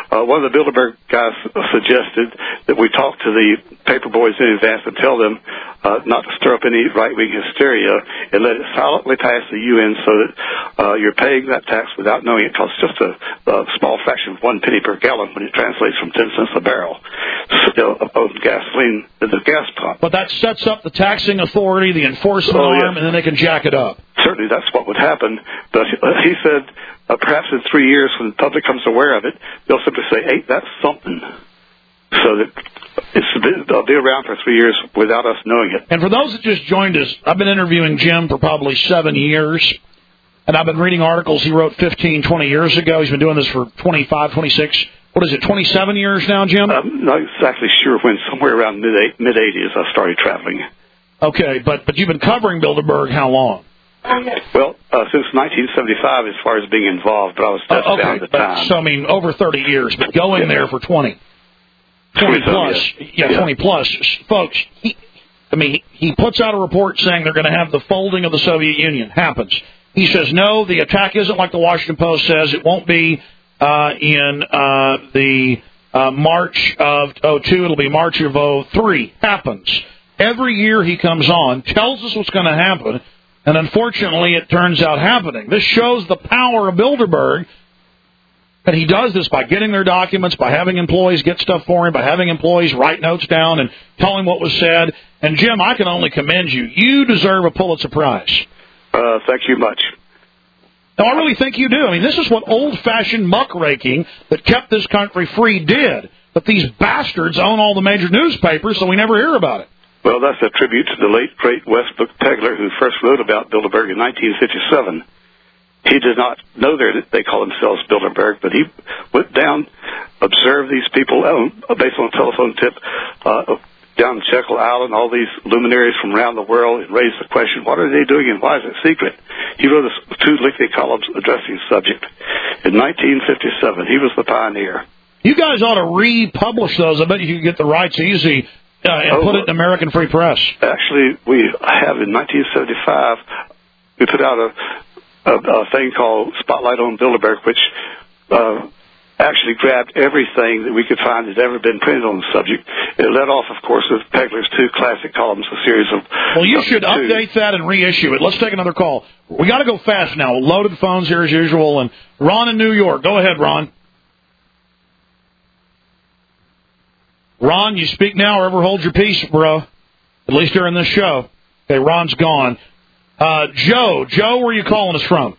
uh, one of the Bilderberg guys suggested that we talk to the paper boys in advance and tell them uh, not to stir up any right-wing hysteria and let it silently pass the U N so that uh, you're paying that tax without knowing it costs just a, a small fraction of one penny per gallon when it translates from ten cents a barrel so, uh, of gasoline at the gas pump. But that sets up the taxing authority, the enforcement oh, arm, yes. and then they can jack it up. Certainly that's what would happen. But he said uh, perhaps in three years when the public becomes aware of it, they'll simply say, hey, that's something. So that it's, they'll be around for three years without us knowing it. And for those that just joined us, I've been interviewing Jim for probably seven years. And I've been reading articles he wrote fifteen, twenty years ago. He's been doing this for twenty-five, twenty-six, what is it, twenty-seven years now, Jim? I'm not exactly sure when, somewhere around mid-eighties I started traveling. Okay, but, but you've been covering Bilderberg how long? Well, uh, since nineteen seventy-five as far as being involved, but I was just uh, okay, down at the but, time. So, I mean, over thirty years, but going yeah. there for twenty. twenty plus. Yeah, yeah, yeah, twenty plus. Folks, he, I mean, he puts out a report saying they're going to have the folding of the Soviet Union. Happens. He says, no, the attack isn't like the Washington Post says. It won't be uh, in uh, the uh, March of oh two. It'll be March of oh three. Happens. Every year he comes on, tells us what's going to happen, and unfortunately it turns out happening. This shows the power of Bilderberg, and he does this by getting their documents, by having employees get stuff for him, by having employees write notes down and tell him what was said. And, Jim, I can only commend you. You deserve a Pulitzer Prize. Uh, thank you much. No, I really think you do. I mean, this is what old-fashioned muckraking that kept this country free did. But these bastards own all the major newspapers, so we never hear about it. Well, that's a tribute to the late, great Westbrook Pegler, who first wrote about Bilderberg in nineteen fifty-seven. He did not know that they call themselves Bilderberg, but he went down, observed these people, uh, based on a telephone tip, uh, down Jekyll Island, all these luminaries from around the world, and raised the question, what are they doing and why is it secret? He wrote a, two lengthy columns addressing the subject. In nineteen fifty-seven, he was the pioneer. You guys ought to republish those. I bet you could get the rights easy uh, and oh, put it in American Free Press. Actually, we have in nineteen seventy-five, we put out a, a, a thing called Spotlight on Bilderberg, which uh, actually grabbed everything that we could find that had ever been printed on the subject. It led off, of course, with Pegler's two classic columns, a series of... Well, you should two. update that and reissue it. Let's take another call. We got to go fast now. Loaded phones here as usual. And Ron in New York. Go ahead, Ron. Ron, you speak now or ever hold your peace, bro. At least during this show. Okay, Ron's gone. Uh, Joe. Joe, where are you calling us from?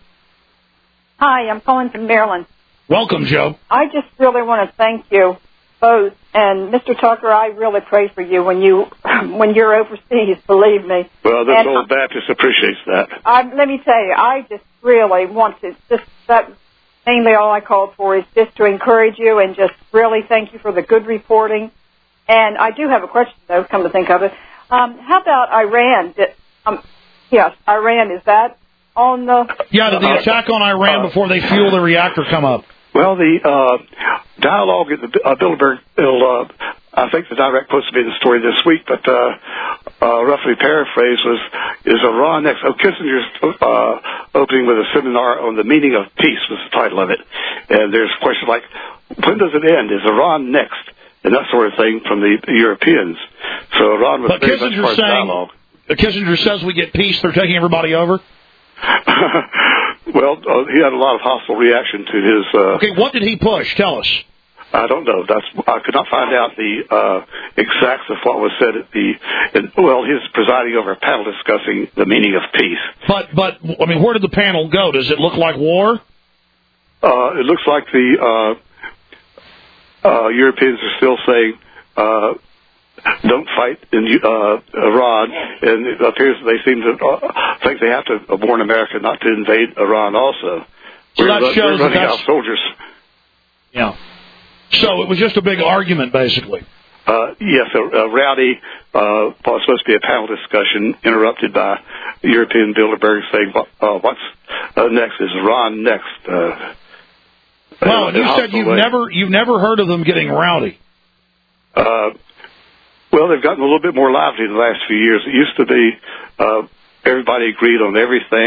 Hi, I'm calling from Maryland. Welcome, Joe. I just really want to thank you both. And Mister Tucker, I really pray for you when, you, when you're overseas, believe me. Well, this and old Baptist appreciates that. I, let me tell you, I just really want to, just that mainly all I called for is just to encourage you and just really thank you for the good reporting. And I do have a question, though, come to think of it. Um, how about Iran? Did, um, yes, Iran, is that on the... Yeah, did the attack on Iran before they fuel the reactor come up? Well, the uh, dialogue at the uh, Bilderberg, uh, I think the direct supposed to be in the story this week, but uh, uh, roughly paraphrased was, is Iran next? Oh, Kissinger's uh, opening with a seminar on the meaning of peace was the title of it. And there's a question like, when does it end? Is Iran next? And that sort of thing from the Europeans. So Iran was but very Kissinger much part saying, of dialogue. Kissinger says we get peace, they're taking everybody over? Well, uh, he had a lot of hostile reaction to his... Uh, okay, what did he push? Tell us. I don't know. That's I could not find out the uh, exacts of what was said at the... And, well, he was presiding over a panel discussing the meaning of peace. But, but I mean, where did the panel go? Does it look like war? Uh, it looks like the uh, uh, Europeans are still saying... Uh, don't fight in uh, Iran, and it appears that they seem to uh, think they have to warn America not to invade Iran also. So we're, that shows we're running that out of soldiers. Yeah. So it was just a big argument, basically. Uh, yes, a, a rowdy, uh, was supposed to be a panel discussion interrupted by European Bilderberg saying, uh, what's uh, next? Is Iran next? Uh, well, and you said you've way. never you've never heard of them getting rowdy. Uh, Well, they've gotten a little bit more lively in the last few years. It used to be uh, everybody agreed on everything,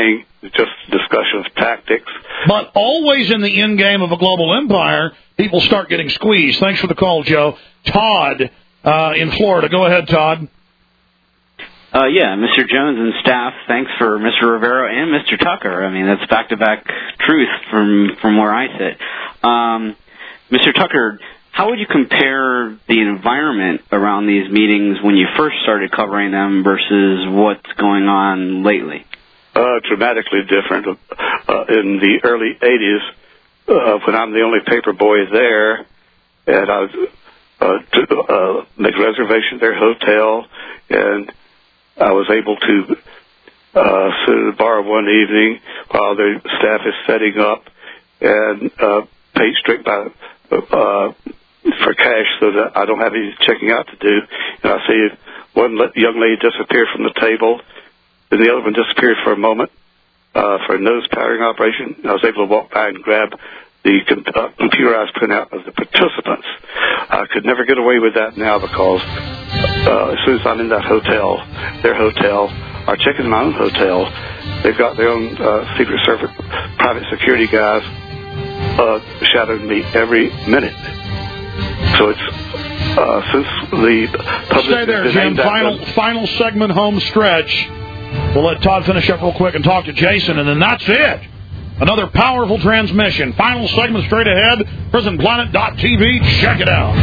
just discussion of tactics. But always in the end game of a global empire, people start getting squeezed. Thanks for the call, Joe. Todd uh, in Florida. Go ahead, Todd. Uh, yeah, Mister Jones and staff, thanks for Mister Rivero and Mister Tucker. I mean, that's back-to-back truth from, from where I sit. Um, Mister Tucker, how would you compare the environment around these meetings when you first started covering them versus what's going on lately? Uh, dramatically different. Uh, in the early eighties, uh, when I'm the only paper boy there, and I was uh, to uh, make reservations at their hotel, and I was able to uh, sit at a bar one evening while the staff is setting up and uh, pay straight by uh, for cash so that I don't have any checking out to do. And I see one young lady disappear from the table, and the other one disappeared for a moment uh, for a nose powdering operation. And I was able to walk by and grab the com- uh, computerized printout of the participants. I could never get away with that now because uh, as soon as I'm in that hotel, their hotel, or checking my own hotel, they've got their own uh, Secret Service private security guys uh, shadowing me every minute. So it's uh, since the public... Stay there, Jim. Final, that, final segment, home stretch. We'll let Todd finish up real quick and talk to Jason, and then that's it. Another powerful transmission. Final segment straight ahead. prison planet dot t v. Check it out.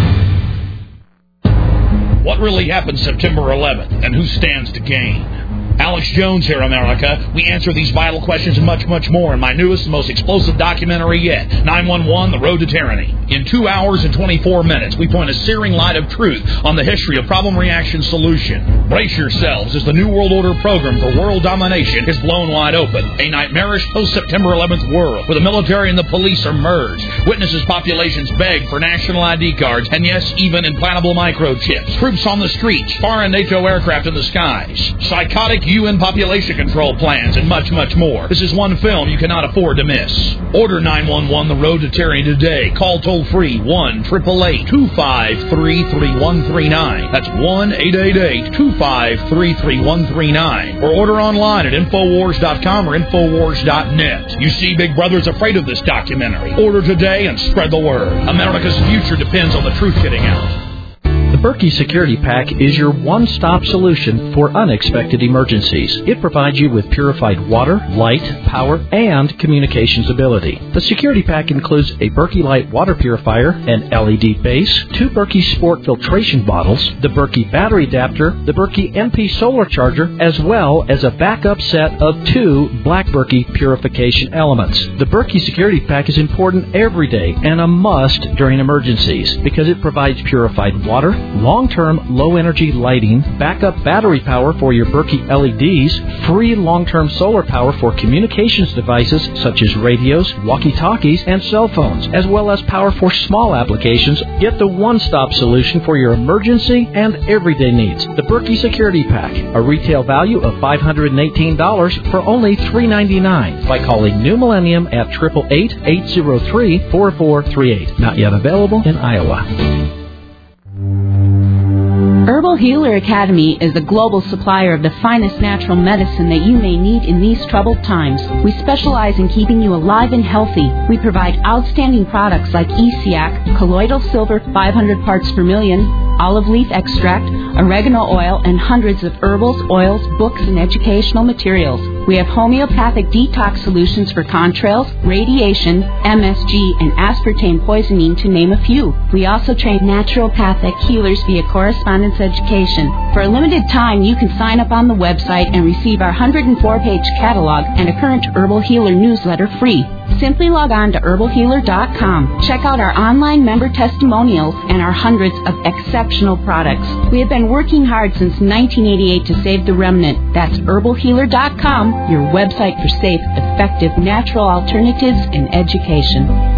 What really happened September eleventh, and who stands to gain? Alex Jones here, America. We answer these vital questions and much, much more in my newest and most explosive documentary yet, nine one one, The Road to Tyranny. In two hours and twenty-four minutes, we point a searing light of truth on the history of problem, reaction, solution. Brace yourselves as the New World Order program for world domination is blown wide open. A nightmarish post-September eleventh world where the military and the police are merged. Witnesses populations beg for national I D cards, and yes, even implantable microchips. Troops on the streets, foreign NATO aircraft in the skies. Psychotic U N population control plans, and much, much more. This is one film you cannot afford to miss. Order nine one one The Road to Tyranny today. Call toll-free one eight eight eight, two five three, three one three nine. That's one eight eight eight, two five three, three one three nine. Or order online at infowars dot com or infowars dot net. You see, Big Brother's afraid of this documentary. Order today and spread the word. America's future depends on the truth getting out. The Berkey Security Pack is your one-stop solution for unexpected emergencies. It provides you with purified water, light, power, and communications ability. The Security Pack includes a Berkey Light water purifier, an L E D base, two Berkey Sport filtration bottles, the Berkey battery adapter, the Berkey N P solar charger, as well as a backup set of two Black Berkey purification elements. The Berkey Security Pack is important every day and a must during emergencies because it provides purified water, long-term low-energy lighting, backup battery power for your Berkey L E Ds, free long-term solar power for communications devices such as radios, walkie-talkies, and cell phones, as well as power for small applications. Get the one-stop solution for your emergency and everyday needs. The Berkey Security Pack, a retail value of five hundred eighteen dollars for only three hundred ninety-nine dollars by calling New Millennium at eight eight eight, eight zero three, four four three eight. Not yet available in Iowa. Herbal Healer Academy is a global supplier of the finest natural medicine that you may need in these troubled times. We specialize in keeping you alive and healthy. We provide outstanding products like E C A C, colloidal silver five hundred parts per million, olive leaf extract, oregano oil, and hundreds of herbals, oils, books, and educational materials. We have homeopathic detox solutions for contrails, radiation, M S G, and aspartame poisoning, to name a few. We also train naturopathic healers via correspondence education. For a limited time, you can sign up on the website and receive our one hundred four page catalog and a current Herbal Healer newsletter free. Simply log on to herbal healer dot com. Check out our online member testimonials and our hundreds of exceptional products. We have been working hard since nineteen eighty-eight to save the remnant. That's herbal healer dot com, your website for safe, effective, natural alternatives in education.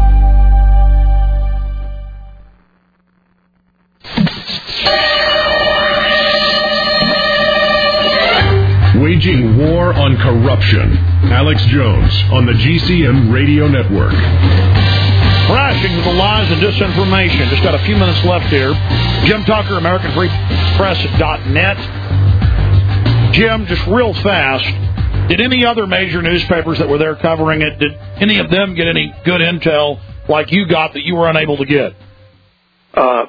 Waging war on corruption. Alex Jones on the G C N Radio Network. Crashing with the lies and disinformation. Just got a few minutes left here. Jim Tucker, American Free Press dot net. Jim, just real fast, Did any other major newspapers that were there covering it, did any of them get any good intel like you got that you were unable to get? Uh,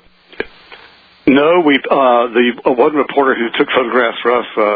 no, we uh, the uh, one reporter who took photographs for us, uh,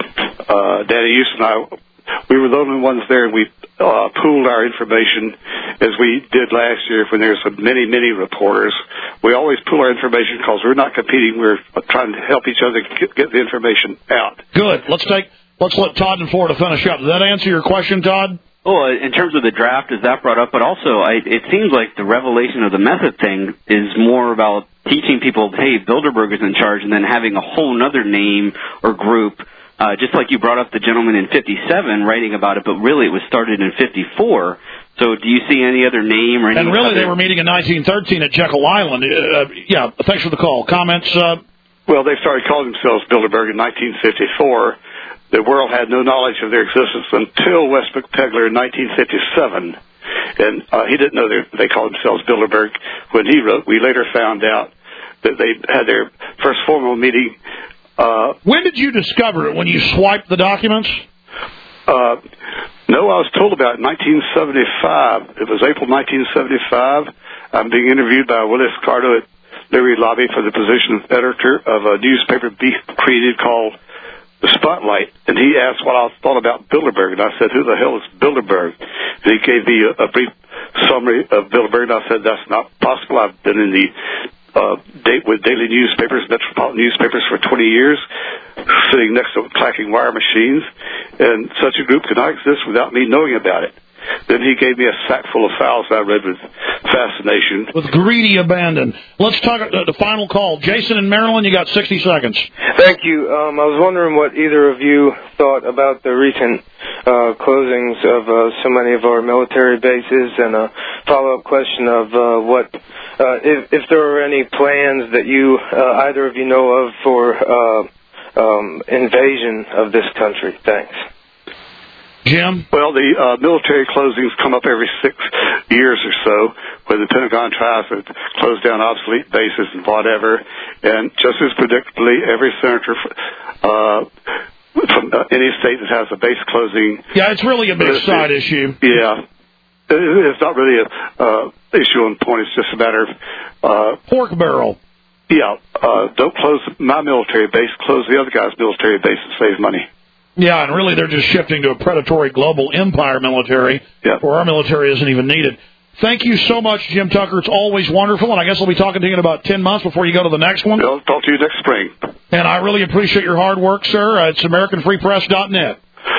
uh, Danny Houston and I, we were the only ones there, and we uh, pooled our information as we did last year when there were so many, many reporters. We always pool our information because we're not competing. We're trying to help each other get, get the information out. Good. Let's take. Let's let Todd in Florida finish up. Does that answer your question, Todd? Well, in terms of the draft, is that brought up? But also, I, it seems like the revelation of the method thing is more about teaching people, hey, Bilderberg is in charge, and then having a whole other name or group, uh, just like you brought up the gentleman in fifty-seven writing about it, but really it was started in fifty-four. So do you see any other name or any And really other... they were meeting in nineteen thirteen at Jekyll Island. Uh, yeah, thanks for the call. Comments? Uh... Well, they started calling themselves Bilderberg in nineteen fifty-four. The world had no knowledge of their existence until Westbrook Pegler in nineteen fifty-seven. And uh, he didn't know they called themselves Bilderberg when he wrote. We later found out that they had their first formal meeting. Uh, when did you discover it? When you swiped the documents? Uh, no, I was told about it in nineteen seventy-five. It was April nineteen seventy-five. I'm being interviewed by Willis Cardo at Leary Lobby for the position of editor of a newspaper be created called The Spotlight, and he asked what I thought about Bilderberg, and I said, who the hell is Bilderberg? And he gave me a, a brief summary of Bilderberg, and I said, that's not possible. I've been in the uh, date with daily newspapers, metropolitan newspapers for twenty years, sitting next to clacking wire machines, and such a group cannot exist without me knowing about it. Then he gave me a sack full of files I read with fascination. With greedy abandon. Let's talk uh, the final call. Jason in Maryland, you got sixty seconds. Thank you. Um, I was wondering what either of you thought about the recent uh, closings of uh, so many of our military bases, and a follow-up question of uh, what, uh, if, if there are any plans that you, uh, either of you know of for uh, um, invasion of this country. Thanks. Jim? Well, the uh, military closings come up every six years or so, where the Pentagon tries to close down obsolete bases and whatever. And just as predictably, every senator uh, from uh, any state that has a base closing... Yeah, it's really a big uh, side it, issue. Yeah. It's not really a uh, issue on point. It's just a matter of... Uh, Pork barrel. Yeah. Uh, don't close my military base. Close the other guy's military base and save money. Yeah, and really they're just shifting to a predatory global empire military yeah. where our military isn't even needed. Thank you so much, Jim Tucker. It's always wonderful, and I guess I'll be talking to you in about ten months before you go to the next one. I'll talk to you next spring. And I really appreciate your hard work, sir. Uh, it's American Free Press dot net.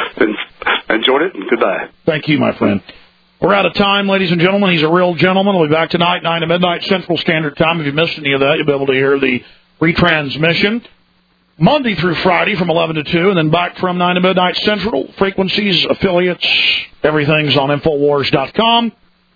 Enjoyed it, and goodbye. Thank you, my friend. We're out of time, ladies and gentlemen. He's a real gentleman. We'll be back tonight, nine to midnight Central Standard Time. If you missed any of that, you'll be able to hear the retransmission. Monday through Friday from eleven to two, and then back from nine to midnight Central. Frequencies, affiliates, everything's on Infowars dot com.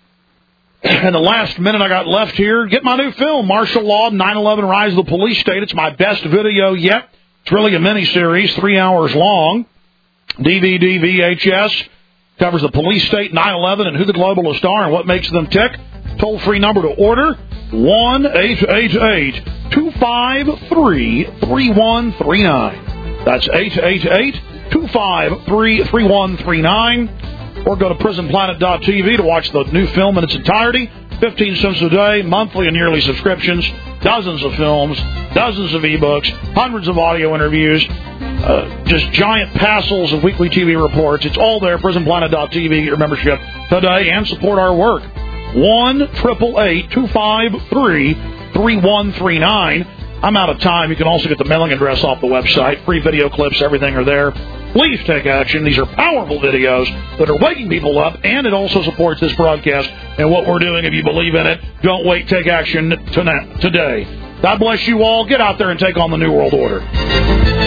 And the last minute I got left here, get my new film, Martial Law, nine eleven Rise of the Police State. It's my best video yet. It's really a mini-series, three hours long. D V D, V H S, covers the police state, nine eleven, and who the globalists are and what makes them tick. Toll-free number to order, one eight eight eight, two five three, three one three nine. That's eight eight eight, two five three, three one three nine. Or go to prison planet dot t v to watch the new film in its entirety. fifteen cents a day, monthly and yearly subscriptions, dozens of films, dozens of ebooks, hundreds of audio interviews, uh, just giant passels of weekly T V reports. It's all there, prison planet dot t v. Get your membership today and support our work. one eight eight eight, two five three, three one three nine. I'm out of time. You can also get the mailing address off the website. Free video clips, everything are there. Please take action. These are powerful videos that are waking people up, and it also supports this broadcast and what we're doing. If you believe in it, don't wait. Take action today. God bless you all. Get out there and take on the New World Order.